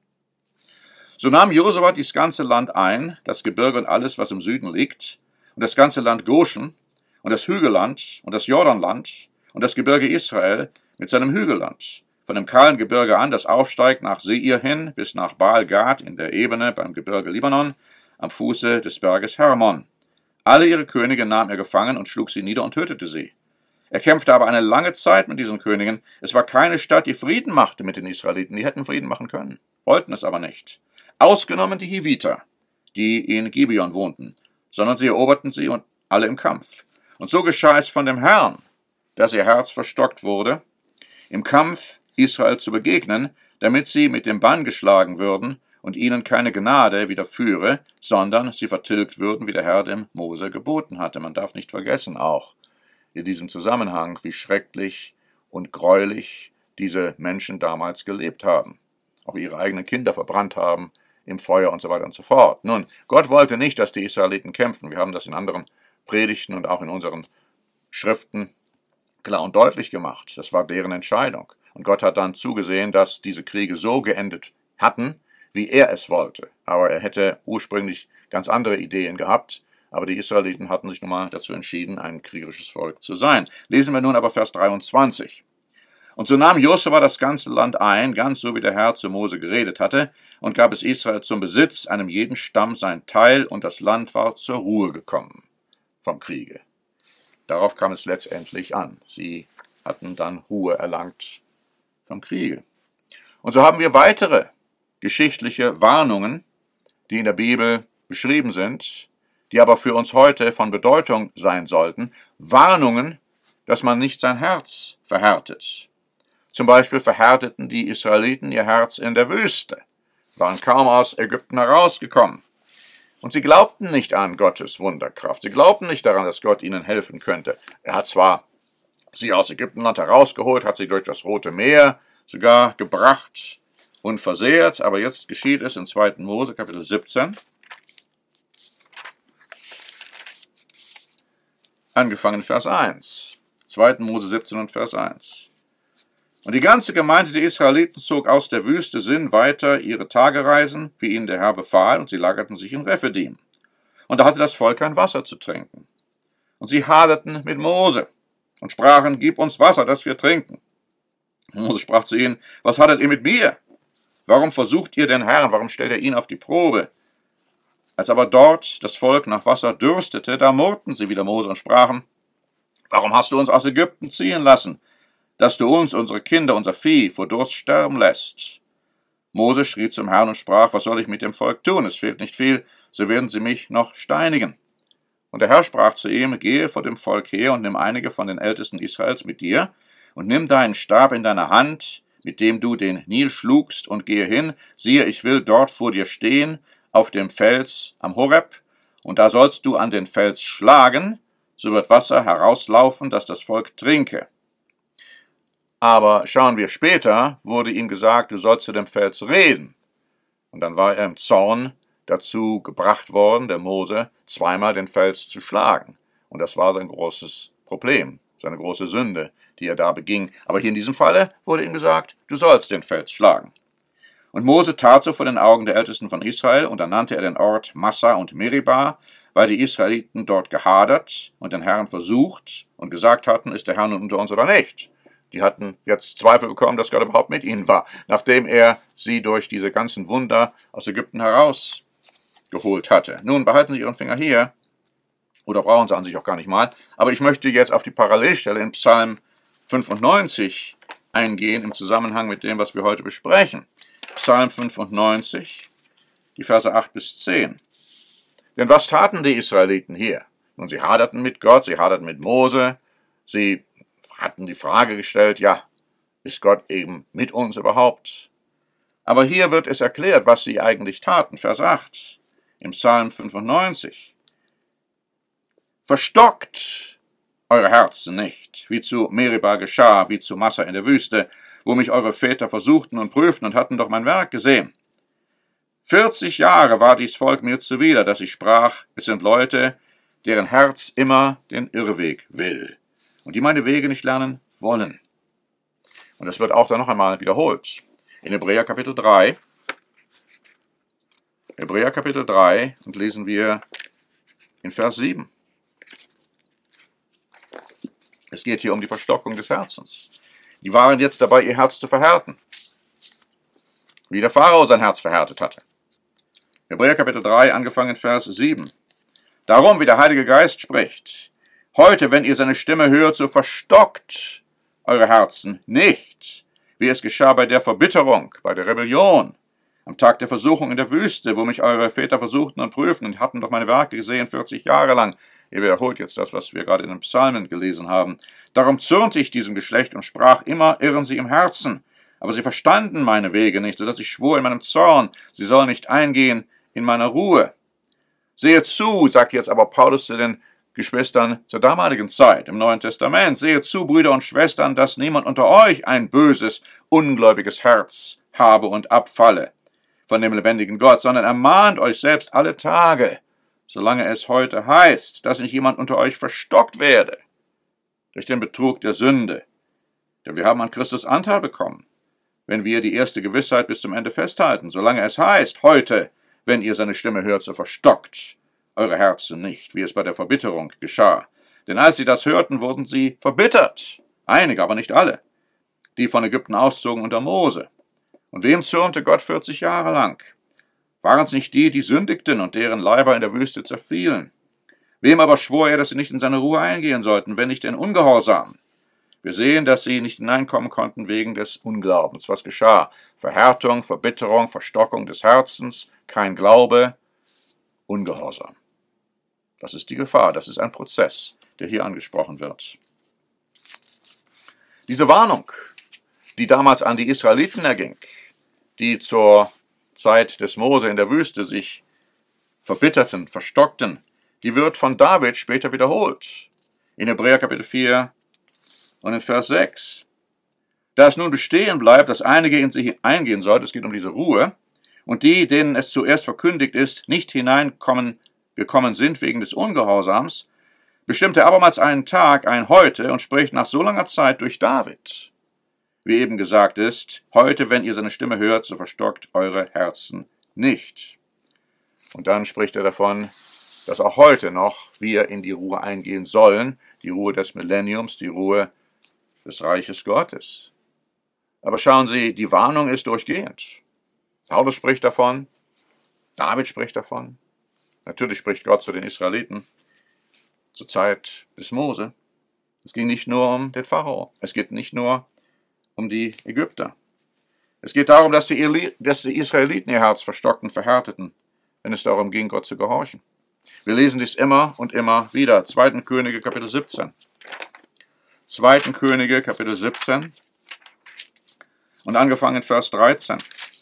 So nahm Josua dies ganze Land ein, das Gebirge und alles, was im Süden liegt, und das ganze Land Goshen, und das Hügelland, und das Jordanland, und das Gebirge Israel mit seinem Hügelland, von dem kahlen Gebirge an, das aufsteigt nach Seir hin, bis nach Baal-Gad in der Ebene beim Gebirge Libanon, am Fuße des Berges Hermon. Alle ihre Könige nahm er gefangen und schlug sie nieder und tötete sie. Er kämpfte aber eine lange Zeit mit diesen Königen. Es war keine Stadt, die Frieden machte mit den Israeliten. Die hätten Frieden machen können, wollten es aber nicht. Ausgenommen die Hiviter, die in Gibeon wohnten, sondern sie eroberten sie und alle im Kampf. Und so geschah es von dem Herrn, dass ihr Herz verstockt wurde, im Kampf Israel zu begegnen, damit sie mit dem Bann geschlagen würden und ihnen keine Gnade widerführe, sondern sie vertilgt würden, wie der Herr dem Mose geboten hatte. Man darf nicht vergessen auch in diesem Zusammenhang, wie schrecklich und greulich diese Menschen damals gelebt haben. Auch ihre eigenen Kinder verbrannt haben im Feuer und so weiter und so fort. Nun, Gott wollte nicht, dass die Israeliten kämpfen. Wir haben das in anderen Predigten und auch in unseren Schriften klar und deutlich gemacht. Das war deren Entscheidung. Und Gott hat dann zugesehen, dass diese Kriege so geendet hatten, wie er es wollte. Aber er hätte ursprünglich ganz andere Ideen gehabt. Aber die Israeliten hatten sich nun mal dazu entschieden, ein kriegerisches Volk zu sein. Lesen wir nun aber Vers 23. Und so nahm Josua das ganze Land ein, ganz so wie der Herr zu Mose geredet hatte, und gab es Israel zum Besitz, einem jeden Stamm sein Teil, und das Land war zur Ruhe gekommen vom Kriege. Darauf kam es letztendlich an. Sie hatten dann Ruhe erlangt vom Kriege. Und so haben wir weitere geschichtliche Warnungen, die in der Bibel beschrieben sind, die aber für uns heute von Bedeutung sein sollten. Warnungen, dass man nicht sein Herz verhärtet. Zum Beispiel verhärteten die Israeliten ihr Herz in der Wüste, waren kaum aus Ägypten herausgekommen. Und sie glaubten nicht an Gottes Wunderkraft. Sie glaubten nicht daran, dass Gott ihnen helfen könnte. Er hat zwar sie aus Ägyptenland herausgeholt, hat sie durch das Rote Meer sogar gebracht und versehrt, aber jetzt geschieht es in 2. Mose, Kapitel 17, angefangen Vers 1. 2. Mose 17 und Vers 1. Und die ganze Gemeinde der Israeliten zog aus der Wüste Sin weiter ihre Tagereisen, wie ihnen der Herr befahl, und sie lagerten sich in Rephidim. und da hatte das Volk kein Wasser zu trinken. Und sie haderten mit Mose und sprachen, gib uns Wasser, dass wir trinken. Und Mose sprach zu ihnen, was hadert ihr mit mir? Warum versucht ihr den Herrn, warum stellt ihr ihn auf die Probe? Als aber dort das Volk nach Wasser dürstete, da murrten sie wieder Mose und sprachen, warum hast du uns aus Ägypten ziehen lassen, dass du uns, unsere Kinder, unser Vieh vor Durst sterben lässt? Mose schrie zum Herrn und sprach, was soll ich mit dem Volk tun? Es fehlt nicht viel, so werden sie mich noch steinigen. Und der Herr sprach zu ihm, gehe vor dem Volk her und nimm einige von den Ältesten Israels mit dir und nimm deinen Stab in deine Hand, mit dem du den Nil schlugst, und gehe hin, siehe, ich will dort vor dir stehen, auf dem Fels am Horeb, und da sollst du an den Fels schlagen, so wird Wasser herauslaufen, dass das Volk trinke. Aber schauen wir später, wurde ihm gesagt, du sollst zu dem Fels reden. Und dann war er im Zorn dazu gebracht worden, der Mose, zweimal den Fels zu schlagen. Und das war sein großes Problem, seine große Sünde, die er da beging. Aber hier in diesem Falle wurde ihm gesagt, du sollst den Fels schlagen. Und Mose tat so vor den Augen der Ältesten von Israel, und dann nannte er den Ort Massa und Meribah, weil die Israeliten dort gehadert und den Herrn versucht und gesagt hatten, ist der Herr nun unter uns oder nicht? Die hatten jetzt Zweifel bekommen, dass Gott überhaupt mit ihnen war, nachdem er sie durch diese ganzen Wunder aus Ägypten herausgeholt hatte. Nun behalten Sie Ihren Finger hier, oder brauchen Sie an sich auch gar nicht mal, aber ich möchte jetzt auf die Parallelstelle in Psalm 95 eingehen im Zusammenhang mit dem, was wir heute besprechen. Psalm 95, die Verse 8 bis 10. Denn was taten die Israeliten hier? Nun, sie haderten mit Gott, sie haderten mit Mose, sie hatten die Frage gestellt, ja, ist Gott eben mit uns überhaupt? Aber hier wird es erklärt, was sie eigentlich taten. Vers 8 im Psalm 95. Verstockt eure Herzen nicht, wie zu Meribah geschah, wie zu Massa in der Wüste, wo mich eure Väter versuchten und prüften und hatten doch mein Werk gesehen. 40 Jahre war dies Volk mir zuwider, dass ich sprach, es sind Leute, deren Herz immer den Irrweg will und die meine Wege nicht lernen wollen. Und das wird auch dann noch einmal wiederholt. In Hebräer Kapitel 3, und lesen wir in Vers 7. Es geht hier um die Verstockung des Herzens. Die waren jetzt dabei, ihr Herz zu verhärten, wie der Pharao sein Herz verhärtet hatte. Hebräer Kapitel 3, angefangen Vers 7. Darum, wie der Heilige Geist spricht, heute, wenn ihr seine Stimme hört, so verstockt eure Herzen nicht, wie es geschah bei der Verbitterung, bei der Rebellion, am Tag der Versuchung in der Wüste, wo mich eure Väter versuchten und prüften und hatten doch meine Werke gesehen 40 Jahre lang. Ihr wiederholt jetzt das, was wir gerade in den Psalmen gelesen haben. Darum zürnte ich diesem Geschlecht und sprach, immer irren sie im Herzen. Aber sie verstanden meine Wege nicht, so dass ich schwor in meinem Zorn, sie sollen nicht eingehen in meiner Ruhe. Sehet zu, sagt jetzt aber Paulus zu den Geschwistern zur damaligen Zeit im Neuen Testament, sehet zu, Brüder und Schwestern, dass niemand unter euch ein böses, ungläubiges Herz habe und abfalle von dem lebendigen Gott, sondern ermahnt euch selbst alle Tage, solange es heute heißt, dass nicht jemand unter euch verstockt werde durch den Betrug der Sünde. Denn wir haben an Christus Anteil bekommen, wenn wir die erste Gewissheit bis zum Ende festhalten, solange es heißt, heute, wenn ihr seine Stimme hört, so verstockt eure Herzen nicht, wie es bei der Verbitterung geschah. Denn als sie das hörten, wurden sie verbittert, einige, aber nicht alle, die von Ägypten auszogen unter Mose. Und wem zürnte Gott 40 Jahre lang? Waren es nicht die, die sündigten und deren Leiber in der Wüste zerfielen? Wem aber schwor er, dass sie nicht in seine Ruhe eingehen sollten, wenn nicht den Ungehorsam? Wir sehen, dass sie nicht hineinkommen konnten wegen des Unglaubens. Was geschah? Verhärtung, Verbitterung, Verstockung des Herzens, kein Glaube, Ungehorsam. Das ist die Gefahr, das ist ein Prozess, der hier angesprochen wird. Diese Warnung, die damals an die Israeliten erging, die zur Zeit des Mose in der Wüste sich verbitterten, verstockten, die wird von David später wiederholt. In Hebräer Kapitel 4 und in Vers 6. Da es nun bestehen bleibt, dass einige in sie eingehen sollten, es geht um diese Ruhe, und die, denen es zuerst verkündigt ist, nicht hineingekommen sind wegen des Ungehorsams, bestimmt er abermals einen Tag, ein Heute, und spricht nach so langer Zeit durch David. Wie eben gesagt ist, heute, wenn ihr seine Stimme hört, so verstockt eure Herzen nicht. Und dann spricht er davon, dass auch heute noch wir in die Ruhe eingehen sollen, die Ruhe des Millenniums, die Ruhe des Reiches Gottes. Aber schauen Sie, die Warnung ist durchgehend. Paulus spricht davon, David spricht davon, natürlich spricht Gott zu den Israeliten zur Zeit des Mose. Es ging nicht nur um den Pharao, es geht nicht nur um die Ägypter. Es geht darum, dass die Israeliten ihr Herz verstockten, verhärteten, wenn es darum ging, Gott zu gehorchen. Wir lesen dies immer und immer wieder. 2. Könige, Kapitel 17. 2. Könige, Kapitel 17 und angefangen in Vers 13,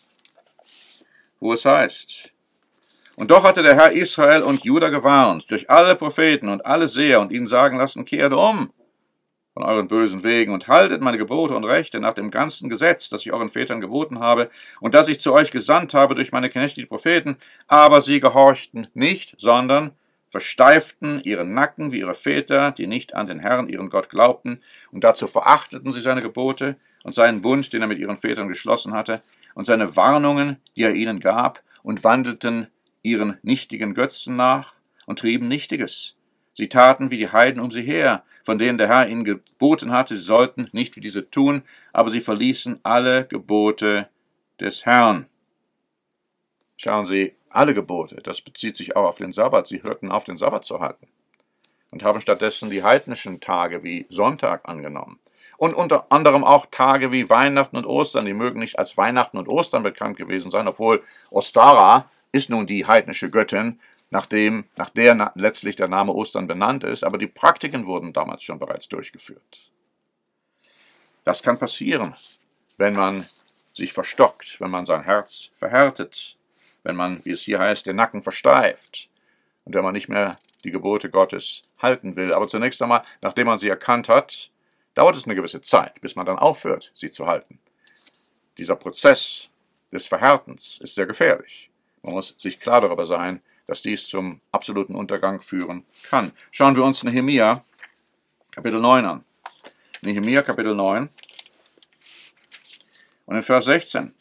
wo es heißt: Und doch hatte der Herr Israel und Juda gewarnt, durch alle Propheten und alle Seher, und ihnen sagen lassen, kehrt um von euren bösen Wegen und haltet meine Gebote und Rechte nach dem ganzen Gesetz, das ich euren Vätern geboten habe und das ich zu euch gesandt habe durch meine Knechte die Propheten. Aber sie gehorchten nicht, sondern versteiften ihren Nacken wie ihre Väter, die nicht an den Herrn, ihren Gott, glaubten, und dazu verachteten sie seine Gebote und seinen Bund, den er mit ihren Vätern geschlossen hatte, und seine Warnungen, die er ihnen gab, und wandelten ihren nichtigen Götzen nach und trieben Nichtiges. Sie taten wie die Heiden um sie her, von denen der Herr ihnen geboten hatte, sie sollten nicht wie diese tun, aber sie verließen alle Gebote des Herrn. Schauen Sie, alle Gebote, das bezieht sich auch auf den Sabbat, sie hörten auf, den Sabbat zu halten und haben stattdessen die heidnischen Tage wie Sonntag angenommen. Und unter anderem auch Tage wie Weihnachten und Ostern, die mögen nicht als Weihnachten und Ostern bekannt gewesen sein, obwohl Ostara ist nun die heidnische Göttin, nach der letztlich der Name Ostern benannt ist, aber die Praktiken wurden damals schon bereits durchgeführt. Das kann passieren, wenn man sich verstockt, wenn man sein Herz verhärtet, wenn man, wie es hier heißt, den Nacken versteift und wenn man nicht mehr die Gebote Gottes halten will. Aber zunächst einmal, nachdem man sie erkannt hat, dauert es eine gewisse Zeit, bis man dann aufhört, sie zu halten. Dieser Prozess des Verhärtens ist sehr gefährlich. Man muss sich klar darüber sein, dass dies zum absoluten Untergang führen kann. Schauen wir uns Nehemia, Kapitel 9 an. Nehemia, Kapitel 9 und in Vers 16.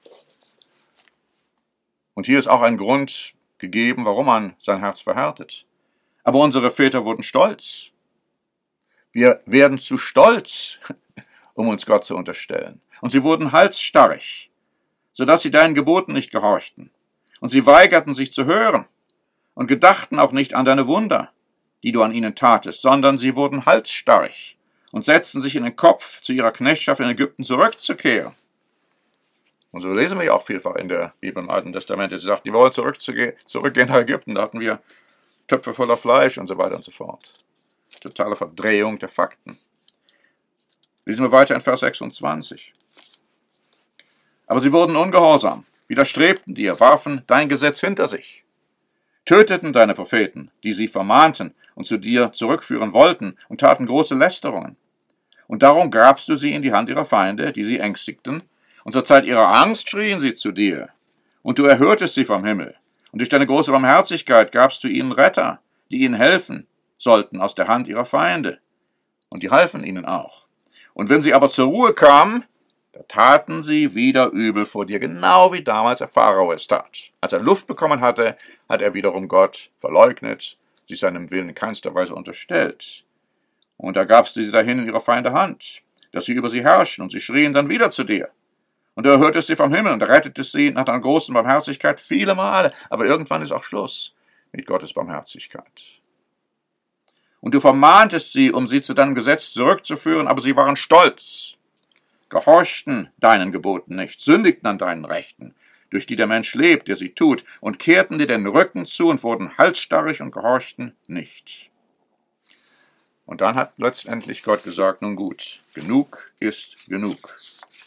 Und hier ist auch ein Grund gegeben, warum man sein Herz verhärtet. Aber unsere Väter wurden stolz. Wir werden zu stolz, um uns Gott zu unterstellen. Und sie wurden halsstarrig, sodass sie deinen Geboten nicht gehorchten. Und sie weigerten sich zu hören und gedachten auch nicht an deine Wunder, die du an ihnen tatest, sondern sie wurden halsstarrig und setzten sich in den Kopf, zu ihrer Knechtschaft in Ägypten zurückzukehren. Und so lesen wir ja auch vielfach in der Bibel im Alten Testament. Sie sagt, die wollen zurückgehen nach Ägypten, da hatten wir Töpfe voller Fleisch und so weiter und so fort. Totale Verdrehung der Fakten. Lesen wir weiter in Vers 26. Aber sie wurden ungehorsam, widerstrebten dir, warfen dein Gesetz hinter sich, töteten deine Propheten, die sie vermahnten und zu dir zurückführen wollten, und taten große Lästerungen. Und darum gabst du sie in die Hand ihrer Feinde, die sie ängstigten, und zur Zeit ihrer Angst schrien sie zu dir, und du erhörtest sie vom Himmel, und durch deine große Barmherzigkeit gabst du ihnen Retter, die ihnen helfen sollten aus der Hand ihrer Feinde. Und die halfen ihnen auch. Und wenn sie aber zur Ruhe kamen, da taten sie wieder übel vor dir, genau wie damals der Pharao es tat. Als er Luft bekommen hatte, hat er wiederum Gott verleugnet, sich seinem Willen in keinster Weise unterstellt. Und da gabst du sie dahin in ihrer Feinde Hand, dass sie über sie herrschen, und sie schrien dann wieder zu dir. Und du erhörtest sie vom Himmel und rettetest sie nach deiner großen Barmherzigkeit viele Male. Aber irgendwann ist auch Schluss mit Gottes Barmherzigkeit. Und du vermahntest sie, um sie zu deinem Gesetz zurückzuführen, aber sie waren stolz, gehorchten deinen Geboten nicht, sündigten an deinen Rechten, durch die der Mensch lebt, der sie tut, und kehrten dir den Rücken zu und wurden halsstarrig und gehorchten nicht. Und dann hat letztendlich Gott gesagt, nun gut, genug ist genug.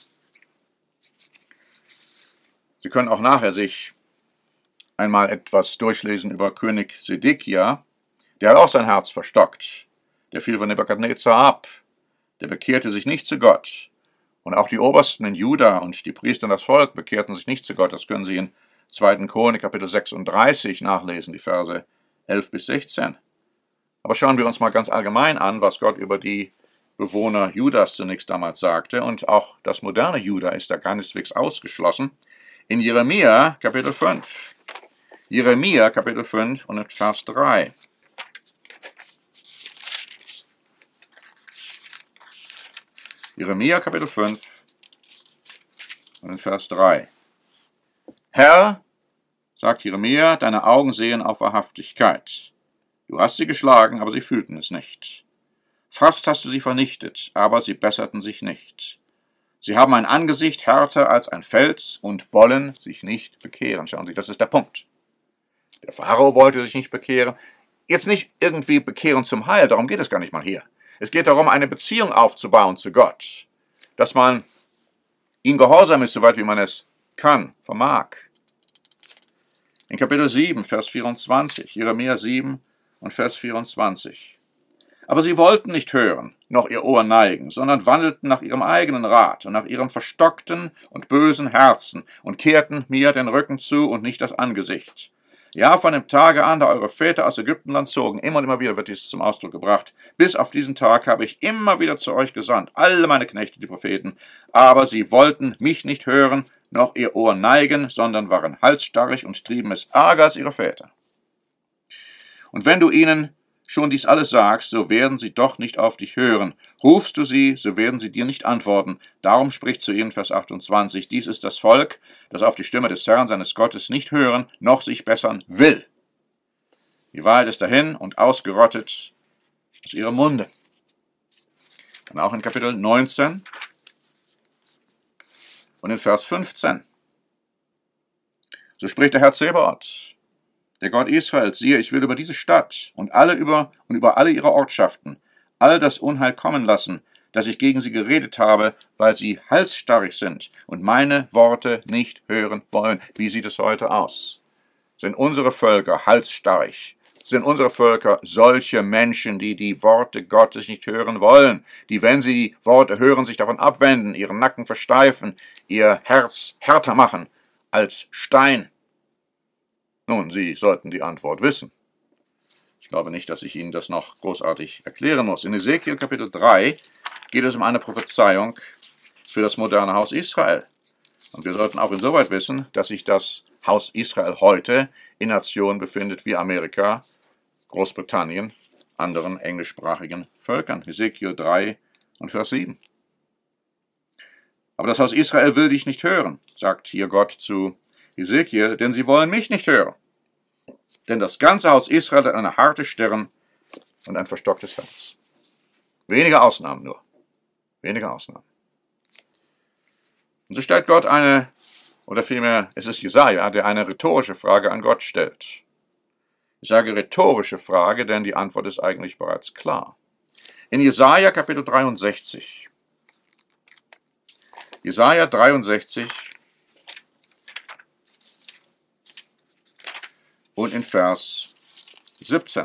Sie können auch nachher sich einmal etwas durchlesen über König Sedekia. Der hat auch sein Herz verstockt. Der fiel von Nebukadnezar ab. Der bekehrte sich nicht zu Gott. Und auch die Obersten in Juda und die Priester und das Volk bekehrten sich nicht zu Gott. Das können Sie in 2. Chronik, Kapitel 36 nachlesen, die Verse 11 bis 16. Aber schauen wir uns mal ganz allgemein an, was Gott über die Bewohner Judas zunächst damals sagte. Und auch das moderne Juda ist da keineswegs ausgeschlossen. In Jeremia, Kapitel 5. Jeremia, Kapitel 5 und in Vers 3. Jeremia, Kapitel 5 und in Vers 3. Herr, sagt Jeremia, deine Augen sehen auf Wahrhaftigkeit. Du hast sie geschlagen, aber sie fühlten es nicht. Fast hast du sie vernichtet, aber sie besserten sich nicht. Sie haben ein Angesicht härter als ein Fels und wollen sich nicht bekehren. Schauen Sie, das ist der Punkt. Der Pharao wollte sich nicht bekehren. Jetzt nicht irgendwie bekehren zum Heil, darum geht es gar nicht mal hier. Es geht darum, eine Beziehung aufzubauen zu Gott. Dass man ihm gehorsam ist, soweit wie man es kann, vermag. In Kapitel 7, Vers 24, Jeremia 7 und Vers 24. Aber sie wollten nicht hören, noch ihr Ohr neigen, sondern wandelten nach ihrem eigenen Rat und nach ihrem verstockten und bösen Herzen und kehrten mir den Rücken zu und nicht das Angesicht. Ja, von dem Tage an, da eure Väter aus Ägyptenland zogen, immer und immer wieder wird dies zum Ausdruck gebracht, bis auf diesen Tag habe ich immer wieder zu euch gesandt, alle meine Knechte, die Propheten, aber sie wollten mich nicht hören, noch ihr Ohr neigen, sondern waren halsstarrig und trieben es ärger als ihre Väter. Und wenn du ihnen schon dies alles sagst, so werden sie doch nicht auf dich hören. Rufst du sie, so werden sie dir nicht antworten. Darum spricht zu ihnen Vers 28, dies ist das Volk, das auf die Stimme des Herrn seines Gottes nicht hören, noch sich bessern will. Die Wahrheit ist dahin und ausgerottet aus ihrem Munde. Und auch in Kapitel 19 und in Vers 15. So spricht der Herr Zebaoth, der Gott Israels, siehe, ich will über diese Stadt und über alle ihre Ortschaften all das Unheil kommen lassen, das ich gegen sie geredet habe, weil sie halsstarrig sind und meine Worte nicht hören wollen. Wie sieht es heute aus? Sind unsere Völker halsstarrig? Sind unsere Völker solche Menschen, die die Worte Gottes nicht hören wollen, die, wenn sie die Worte hören, sich davon abwenden, ihren Nacken versteifen, ihr Herz härter machen als Stein? Nun, Sie sollten die Antwort wissen. Ich glaube nicht, dass ich Ihnen das noch großartig erklären muss. In Ezekiel Kapitel 3 geht es um eine Prophezeiung für das moderne Haus Israel. Und wir sollten auch insoweit wissen, dass sich das Haus Israel heute in Nationen befindet wie Amerika, Großbritannien, anderen englischsprachigen Völkern. Ezekiel 3 und Vers 7. Aber das Haus Israel will dich nicht hören, sagt hier Gott zu Ezekiel, denn sie wollen mich nicht hören. Denn das ganze Haus Israel hat eine harte Stirn und ein verstocktes Herz. Wenige Ausnahmen nur. Wenige Ausnahmen. Und so stellt Gott oder vielmehr, es ist Jesaja, der eine rhetorische Frage an Gott stellt. Ich sage rhetorische Frage, denn die Antwort ist eigentlich bereits klar. In Jesaja Kapitel 63. Jesaja 63 und in Vers 17.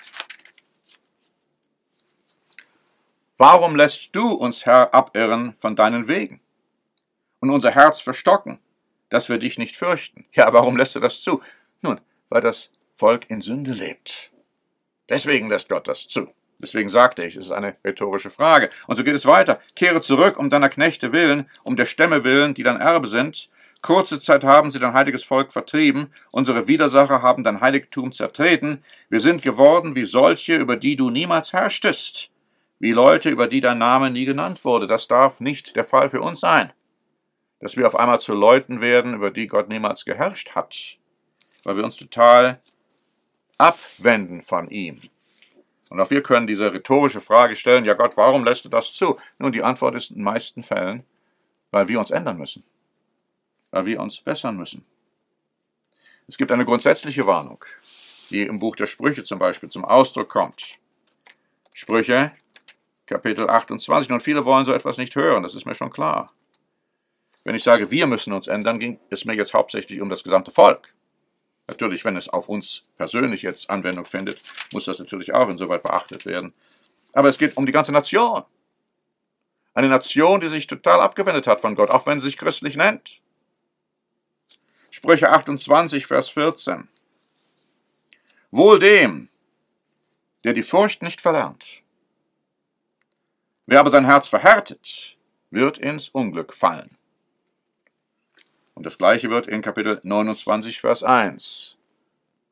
Warum lässt du uns, Herr, abirren von deinen Wegen und unser Herz verstocken, dass wir dich nicht fürchten? Ja, warum lässt du das zu? Nun, weil das Volk in Sünde lebt. Deswegen lässt Gott das zu. Deswegen sagte ich, es ist eine rhetorische Frage. Und so geht es weiter. Kehre zurück um deiner Knechte willen, um der Stämme willen, die dein Erbe sind. Kurze Zeit haben sie dein heiliges Volk vertrieben, unsere Widersacher haben dein Heiligtum zertreten, wir sind geworden wie solche, über die du niemals herrschtest, wie Leute, über die dein Name nie genannt wurde. Das darf nicht der Fall für uns sein, dass wir auf einmal zu Leuten werden, über die Gott niemals geherrscht hat, weil wir uns total abwenden von ihm. Und auch wir können diese rhetorische Frage stellen, ja Gott, warum lässt du das zu? Nun, die Antwort ist in den meisten Fällen, weil wir uns ändern müssen. Weil wir uns bessern müssen. Es gibt eine grundsätzliche Warnung, die im Buch der Sprüche zum Beispiel zum Ausdruck kommt. Sprüche, Kapitel 28. Und viele wollen so etwas nicht hören, das ist mir schon klar. Wenn ich sage, wir müssen uns ändern, ging es mir jetzt hauptsächlich um das gesamte Volk. Natürlich, wenn es auf uns persönlich jetzt Anwendung findet, muss das natürlich auch insoweit beachtet werden. Aber es geht um die ganze Nation. Eine Nation, die sich total abgewendet hat von Gott, auch wenn sie sich christlich nennt. Sprüche 28, Vers 14. Wohl dem, der die Furcht nicht verlernt. Wer aber sein Herz verhärtet, wird ins Unglück fallen. Und das Gleiche wird in Kapitel 29, Vers 1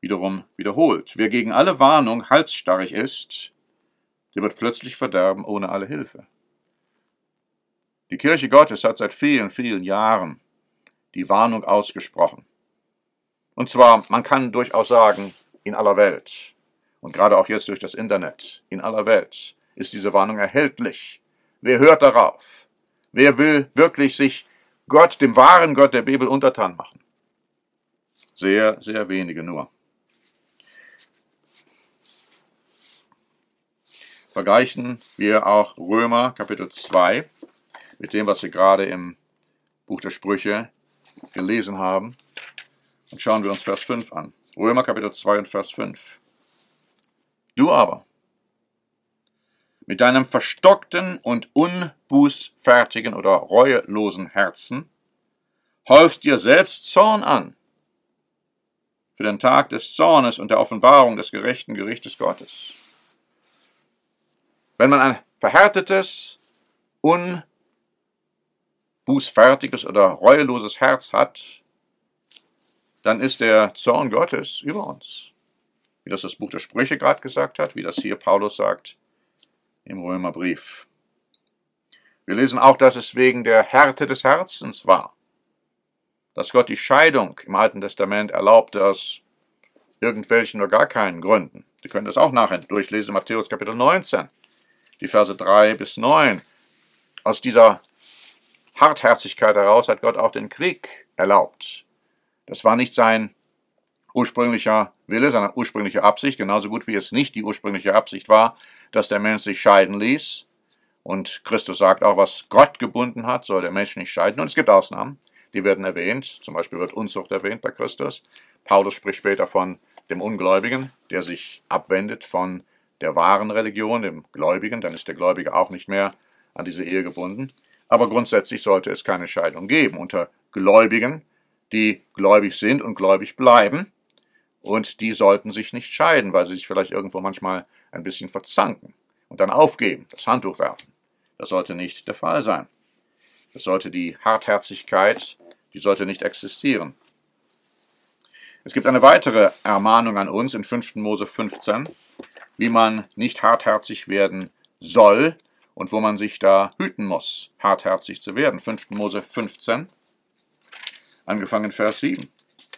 wiederum wiederholt. Wer gegen alle Warnung halsstarrig ist, der wird plötzlich verderben ohne alle Hilfe. Die Kirche Gottes hat seit vielen, vielen Jahren die Warnung ausgesprochen. Und zwar, man kann durchaus sagen, in aller Welt. Und gerade auch jetzt durch das Internet, in aller Welt ist diese Warnung erhältlich. Wer hört darauf? Wer will wirklich sich Gott, dem wahren Gott der Bibel, untertan machen? Sehr, sehr wenige nur. Vergleichen wir auch Römer Kapitel 2 mit dem, was wir gerade im Buch der Sprüche gelesen haben. Und schauen wir uns Vers 5 an. Römer Kapitel 2 und Vers 5. Du aber, mit deinem verstockten und unbußfertigen oder reuelosen Herzen, häufst dir selbst Zorn an für den Tag des Zornes und der Offenbarung des gerechten Gerichtes Gottes. Wenn man ein verhärtetes, unbußfertiges oder reueloses Herz hat, dann ist der Zorn Gottes über uns. Wie das Buch der Sprüche gerade gesagt hat, wie das hier Paulus sagt im Römerbrief. Wir lesen auch, dass es wegen der Härte des Herzens war, dass Gott die Scheidung im Alten Testament erlaubte aus irgendwelchen oder gar keinen Gründen. Sie können das auch nachher durchlesen, Matthäus Kapitel 19, die Verse 3 bis 9. Aus dieser Hartherzigkeit heraus hat Gott auch den Krieg erlaubt. Das war nicht sein ursprünglicher Wille, seine ursprüngliche Absicht, genauso gut wie es nicht die ursprüngliche Absicht war, dass der Mensch sich scheiden ließ. Und Christus sagt auch, was Gott gebunden hat, soll der Mensch nicht scheiden. Und es gibt Ausnahmen, die werden erwähnt. Zum Beispiel wird Unzucht erwähnt bei Christus. Paulus spricht später von dem Ungläubigen, der sich abwendet von der wahren Religion, dem Gläubigen. Dann ist der Gläubige auch nicht mehr an diese Ehe gebunden. Aber grundsätzlich sollte es keine Scheidung geben unter Gläubigen, die gläubig sind und gläubig bleiben. Und die sollten sich nicht scheiden, weil sie sich vielleicht irgendwo manchmal ein bisschen verzanken und dann aufgeben, das Handtuch werfen. Das sollte nicht der Fall sein. Das sollte die Hartherzigkeit, die sollte nicht existieren. Es gibt eine weitere Ermahnung an uns in 5. Mose 15, wie man nicht hartherzig werden soll und wo man sich da hüten muss, hartherzig zu werden. 5. Mose 15, angefangen Vers 7.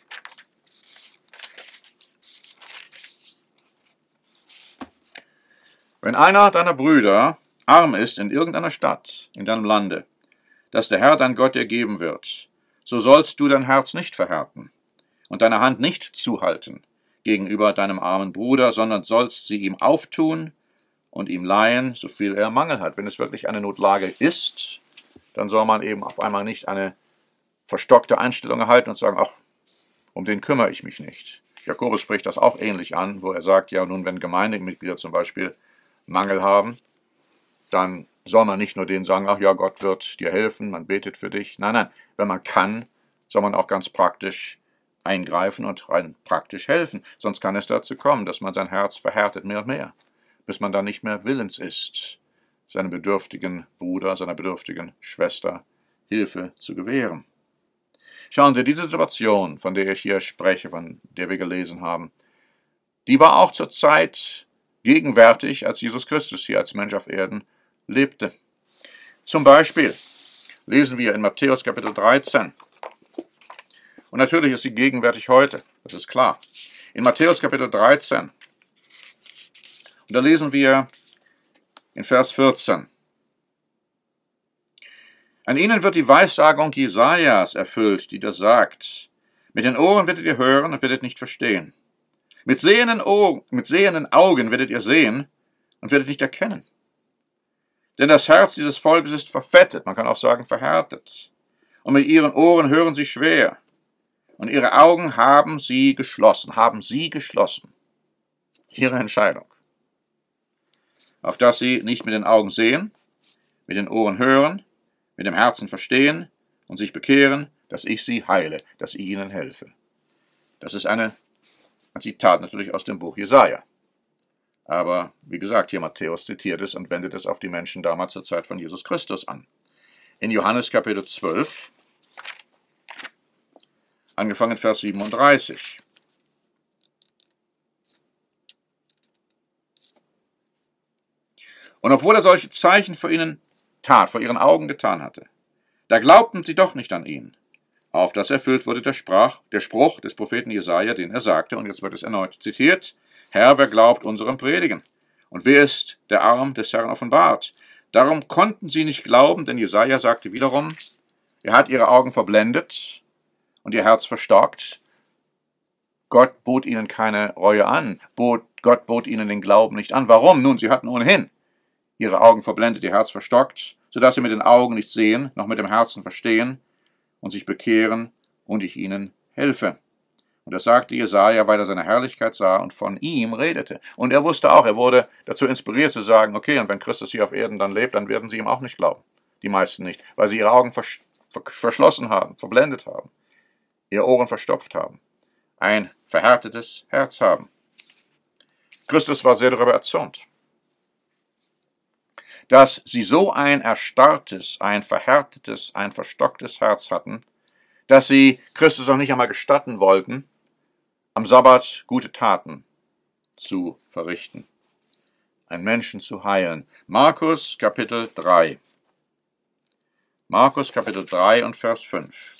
Wenn einer deiner Brüder arm ist in irgendeiner Stadt, in deinem Lande, das der Herr dein Gott dir geben wird, so sollst du dein Herz nicht verhärten und deine Hand nicht zuhalten gegenüber deinem armen Bruder, sondern sollst sie ihm auftun und ihm leihen, so viel er Mangel hat. Wenn es wirklich eine Notlage ist, dann soll man eben auf einmal nicht eine verstockte Einstellung erhalten und sagen, ach, um den kümmere ich mich nicht. Jakobus spricht das auch ähnlich an, wo er sagt, ja nun, wenn Gemeindemitglieder zum Beispiel Mangel haben, dann soll man nicht nur denen sagen, ach ja, Gott wird dir helfen, man betet für dich. Nein, nein, wenn man kann, soll man auch ganz praktisch eingreifen und rein praktisch helfen. Sonst kann es dazu kommen, dass man sein Herz verhärtet mehr und mehr, bis man dann nicht mehr willens ist, seinem bedürftigen Bruder, seiner bedürftigen Schwester Hilfe zu gewähren. Schauen Sie, diese Situation, von der ich hier spreche, von der wir gelesen haben, die war auch zur Zeit gegenwärtig, als Jesus Christus hier als Mensch auf Erden lebte. Zum Beispiel lesen wir in Matthäus Kapitel 13. Und natürlich ist sie gegenwärtig heute, das ist klar. In Matthäus Kapitel 13. Und da lesen wir in Vers 14. An ihnen wird die Weissagung Jesajas erfüllt, die das sagt. Mit den Ohren werdet ihr hören und werdet nicht verstehen. Mit sehenden Augen werdet ihr sehen und werdet nicht erkennen. Denn das Herz dieses Volkes ist verfettet, man kann auch sagen verhärtet. Und mit ihren Ohren hören sie schwer. Und ihre Augen haben sie geschlossen. Ihre Entscheidung. Auf dass sie nicht mit den Augen sehen, mit den Ohren hören, mit dem Herzen verstehen und sich bekehren, dass ich sie heile, dass ich ihnen helfe. Das ist ein Zitat natürlich aus dem Buch Jesaja. Aber wie gesagt, hier Matthäus zitiert es und wendet es auf die Menschen damals zur Zeit von Jesus Christus an. In Johannes Kapitel 12, angefangen Vers 37. Und obwohl er solche Zeichen vor ihren Augen getan hatte, da glaubten sie doch nicht an ihn, auf das erfüllt wurde der Spruch des Propheten Jesaja, den er sagte, und jetzt wird es erneut zitiert: Herr, wer glaubt unserem Predigen? Und wer ist der Arm des Herrn offenbart? Darum konnten sie nicht glauben, denn Jesaja sagte wiederum, er hat ihre Augen verblendet und ihr Herz verstockt. Gott bot ihnen keine Reue an. Gott bot ihnen den Glauben nicht an. Warum? Nun, sie hatten ohnehin ihre Augen verblendet, ihr Herz verstockt, sodass sie mit den Augen nicht sehen, noch mit dem Herzen verstehen und sich bekehren und ich ihnen helfe. Und das sagte Jesaja, weil er seine Herrlichkeit sah und von ihm redete. Und er wusste auch, er wurde dazu inspiriert zu sagen, okay, und wenn Christus hier auf Erden dann lebt, dann werden sie ihm auch nicht glauben. Die meisten nicht, weil sie ihre Augen verschlossen haben, verblendet haben, ihre Ohren verstopft haben, ein verhärtetes Herz haben. Christus war sehr darüber erzürnt, dass sie so ein erstarrtes, ein verhärtetes, ein verstocktes Herz hatten, dass sie Christus auch nicht einmal gestatten wollten, am Sabbat gute Taten zu verrichten, einen Menschen zu heilen. Markus Kapitel 3. Markus Kapitel 3 und Vers 5.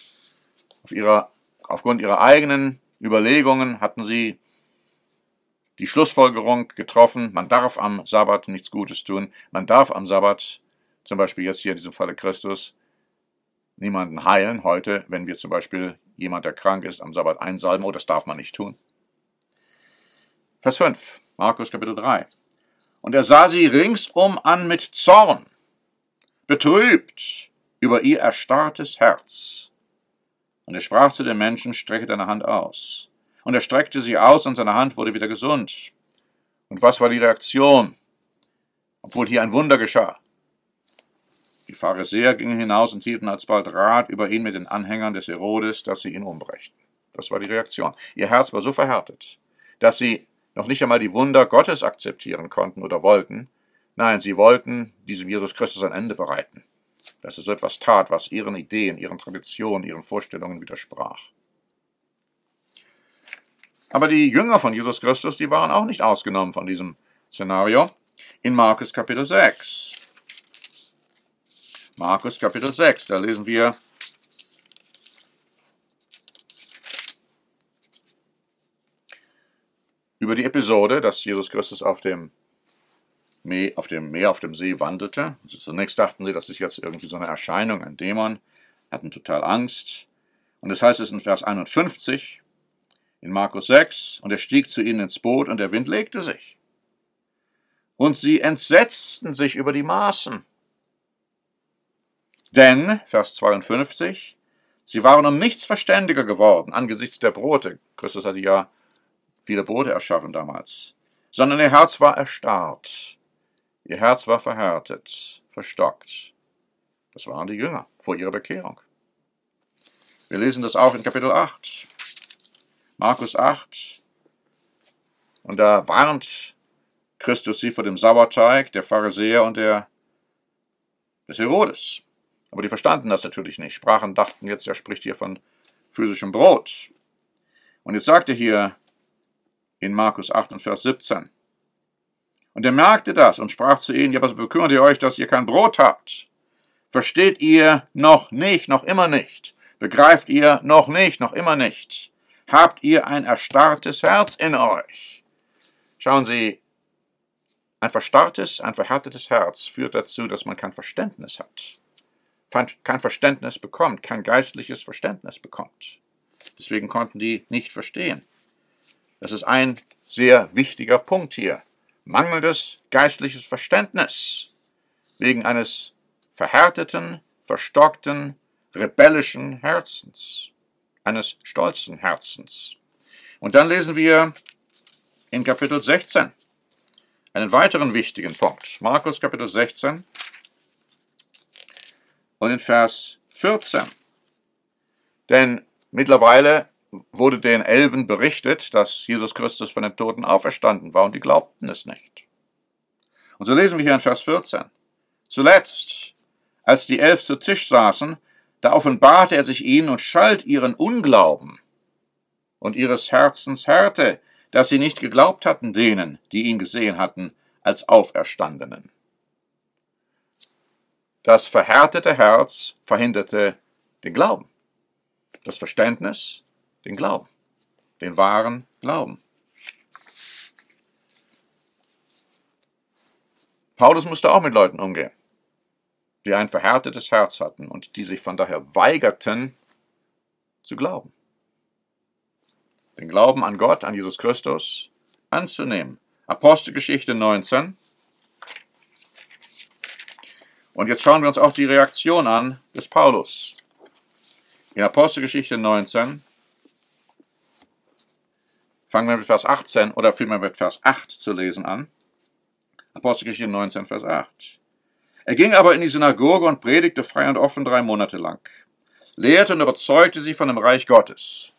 Aufgrund ihrer eigenen Überlegungen hatten sie die Schlussfolgerung getroffen, man darf am Sabbat nichts Gutes tun, man darf am Sabbat, zum Beispiel jetzt hier in diesem Falle Christus, niemanden heilen. Heute, wenn wir zum Beispiel jemand, der krank ist, am Sabbat einsalben, oh, das darf man nicht tun. Vers 5, Markus Kapitel 3. Und er sah sie ringsum an mit Zorn, betrübt über ihr erstarrtes Herz. Und er sprach zu den Menschen, strecke deine Hand aus. Und er streckte sie aus und seine Hand wurde wieder gesund. Und was war die Reaktion? Obwohl hier ein Wunder geschah. Die Pharisäer gingen hinaus und hielten alsbald Rat über ihn mit den Anhängern des Herodes, dass sie ihn umbrächten. Das war die Reaktion. Ihr Herz war so verhärtet, dass sie noch nicht einmal die Wunder Gottes akzeptieren konnten oder wollten. Nein, sie wollten diesem Jesus Christus ein Ende bereiten, dass er so etwas tat, was ihren Ideen, ihren Traditionen, ihren Vorstellungen widersprach. Aber die Jünger von Jesus Christus, die waren auch nicht ausgenommen von diesem Szenario. In Markus Kapitel 6. Markus Kapitel 6, da lesen wir über die Episode, dass Jesus Christus auf dem See wandelte. Also zunächst dachten sie, das ist jetzt irgendwie so eine Erscheinung, ein Dämon, hatten total Angst. Und das heißt es in Vers 51, in Markus 6, und er stieg zu ihnen ins Boot und der Wind legte sich. Und sie entsetzten sich über die Maßen. Denn, Vers 52, sie waren um nichts verständiger geworden angesichts der Brote. Christus hatte ja viele Brote erschaffen damals. Sondern ihr Herz war erstarrt. Ihr Herz war verhärtet, verstockt. Das waren die Jünger vor ihrer Bekehrung. Wir lesen das auch in Kapitel 8. Markus 8. Und da warnt Christus sie vor dem Sauerteig der Pharisäer und des Herodes. Aber die verstanden das natürlich nicht. Dachten jetzt, er spricht hier von physischem Brot. Und jetzt sagt er hier in Markus 8 und Vers 17. Und er merkte das und sprach zu ihnen, ja, was bekümmert ihr euch, dass ihr kein Brot habt? Versteht ihr noch nicht, noch immer nicht? Begreift ihr noch nicht, noch immer nicht? Habt ihr ein erstarrtes Herz in euch? Schauen Sie, ein verstarrtes, ein verhärtetes Herz führt dazu, dass man kein Verständnis hat. Kein Verständnis bekommt, kein geistliches Verständnis bekommt. Deswegen konnten die nicht verstehen. Das ist ein sehr wichtiger Punkt hier. Mangelndes geistliches Verständnis wegen eines verhärteten, verstockten, rebellischen Herzens, eines stolzen Herzens. Und dann lesen wir in Kapitel 16 einen weiteren wichtigen Punkt. Markus Kapitel 16 und in Vers 14. Denn mittlerweile wurde den Elfen berichtet, dass Jesus Christus von den Toten auferstanden war, und die glaubten es nicht. Und so lesen wir hier in Vers 14. Zuletzt, als die 11 zu Tisch saßen, da offenbarte er sich ihnen und schalt ihren Unglauben und ihres Herzens Härte, dass sie nicht geglaubt hatten denen, die ihn gesehen hatten, als Auferstandenen. Das verhärtete Herz verhinderte den Glauben, das Verständnis, den Glauben, den wahren Glauben. Paulus musste auch mit Leuten umgehen, die ein verhärtetes Herz hatten und die sich von daher weigerten zu glauben. Den Glauben an Gott, an Jesus Christus anzunehmen. Apostelgeschichte 19. Und jetzt schauen wir uns auch die Reaktion an des Paulus. In Apostelgeschichte 19 fangen wir mit Vers 18 oder vielmehr mit Vers 8 zu lesen an. Apostelgeschichte 19, Vers 8. Er ging aber in die Synagoge und predigte frei und offen 3 Monate lang, lehrte und überzeugte sie von dem Reich Gottes.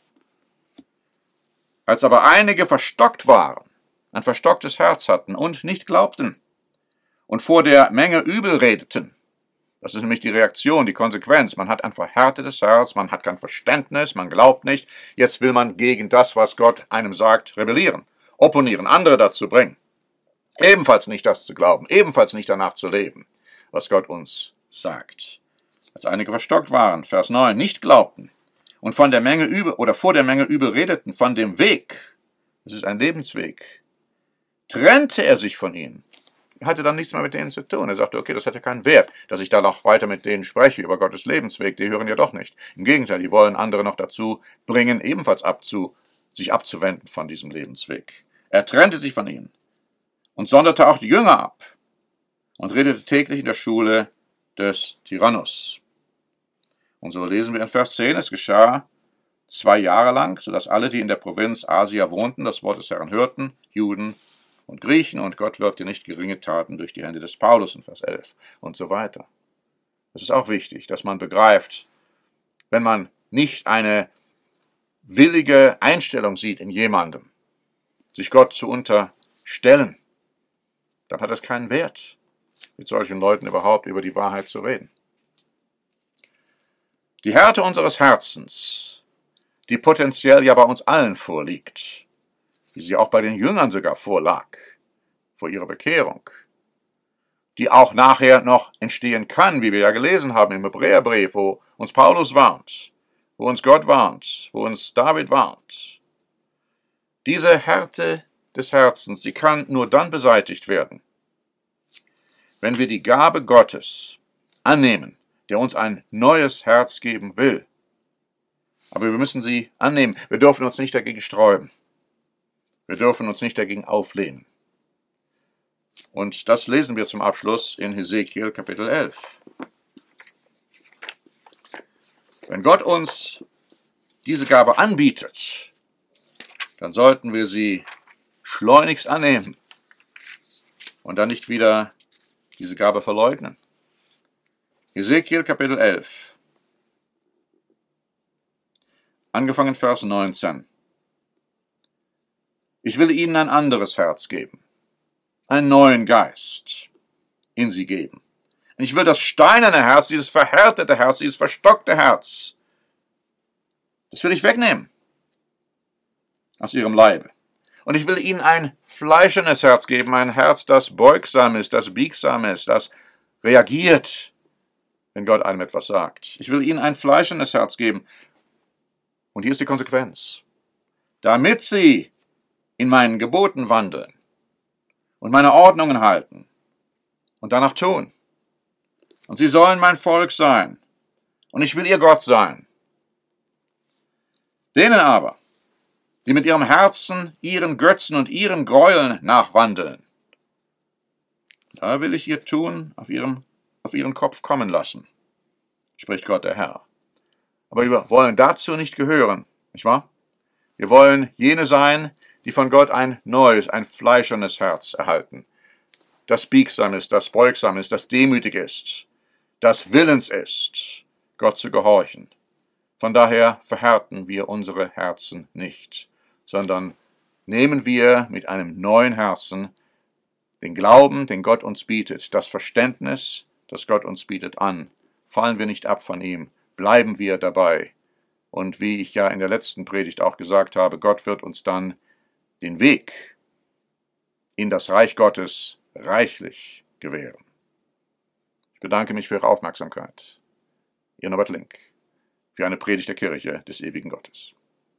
Als aber einige verstockt waren, ein verstocktes Herz hatten und nicht glaubten und vor der Menge übel redeten, das ist nämlich die Reaktion, die Konsequenz. Man hat ein verhärtetes Herz, man hat kein Verständnis, man glaubt nicht. Jetzt will man gegen das, was Gott einem sagt, rebellieren, opponieren, andere dazu bringen. Ebenfalls nicht das zu glauben, ebenfalls nicht danach zu leben, was Gott uns sagt. Als einige verstockt waren, Vers 9, nicht glaubten und von der Menge übel oder vor der Menge übel redeten, von dem Weg, das ist ein Lebensweg, trennte er sich von ihnen. Er hatte dann nichts mehr mit denen zu tun. Er sagte, okay, das hätte keinen Wert, dass ich da noch weiter mit denen spreche über Gottes Lebensweg. Die hören ja doch nicht. Im Gegenteil, die wollen andere noch dazu bringen, ebenfalls sich abzuwenden von diesem Lebensweg. Er trennte sich von ihnen und sonderte auch die Jünger ab und redete täglich in der Schule des Tyrannus. Und so lesen wir in Vers 10, es geschah 2 Jahre lang, sodass alle, die in der Provinz Asia wohnten, das Wort des Herrn hörten, Juden und Griechen, und Gott wirkte nicht geringe Taten durch die Hände des Paulus in Vers 11 und so weiter. Es ist auch wichtig, dass man begreift, wenn man nicht eine willige Einstellung sieht in jemandem, sich Gott zu unterstellen, dann hat es keinen Wert, mit solchen Leuten überhaupt über die Wahrheit zu reden. Die Härte unseres Herzens, die potenziell ja bei uns allen vorliegt, wie sie auch bei den Jüngern sogar vorlag, vor ihrer Bekehrung, die auch nachher noch entstehen kann, wie wir ja gelesen haben im Hebräerbrief, wo uns Paulus warnt, wo uns Gott warnt, wo uns David warnt. Diese Härte des Herzens, die kann nur dann beseitigt werden, wenn wir die Gabe Gottes annehmen, der uns ein neues Herz geben will. Aber wir müssen sie annehmen. Wir dürfen uns nicht dagegen sträuben. Wir dürfen uns nicht dagegen auflehnen. Und das lesen wir zum Abschluss in Hesekiel Kapitel 11. Wenn Gott uns diese Gabe anbietet, dann sollten wir sie schleunigst annehmen und dann nicht wieder diese Gabe verleugnen. Hesekiel Kapitel 11, angefangen Vers 19. Ich will ihnen ein anderes Herz geben, einen neuen Geist in sie geben. Und ich will das steinerne Herz, dieses verhärtete Herz, dieses verstockte Herz, das will ich wegnehmen aus ihrem Leibe. Und ich will ihnen ein fleischernes Herz geben, ein Herz, das beugsam ist, das biegsam ist, das reagiert, wenn Gott einem etwas sagt. Ich will ihnen ein fleischernes Herz geben. Und hier ist die Konsequenz. Damit sie in meinen Geboten wandeln und meine Ordnungen halten und danach tun. Und sie sollen mein Volk sein und ich will ihr Gott sein. Denen aber, die mit ihrem Herzen ihren Götzen und ihren Gräueln nachwandeln, da will ich ihr Tun auf ihren Kopf kommen lassen, spricht Gott der Herr. Aber wir wollen dazu nicht gehören, nicht wahr? Wir wollen jene sein, die von Gott ein neues, ein fleischernes Herz erhalten, das biegsam ist, das beugsam ist, das demütig ist, das willens ist, Gott zu gehorchen. Von daher verhärten wir unsere Herzen nicht, sondern nehmen wir mit einem neuen Herzen den Glauben, den Gott uns bietet, das Verständnis, das Gott uns bietet, an. Fallen wir nicht ab von ihm, bleiben wir dabei. Und wie ich ja in der letzten Predigt auch gesagt habe, Gott wird uns dann den Weg in das Reich Gottes reichlich gewähren. Ich bedanke mich für Ihre Aufmerksamkeit. Ihr Norbert Link für eine Predigt der Kirche des ewigen Gottes.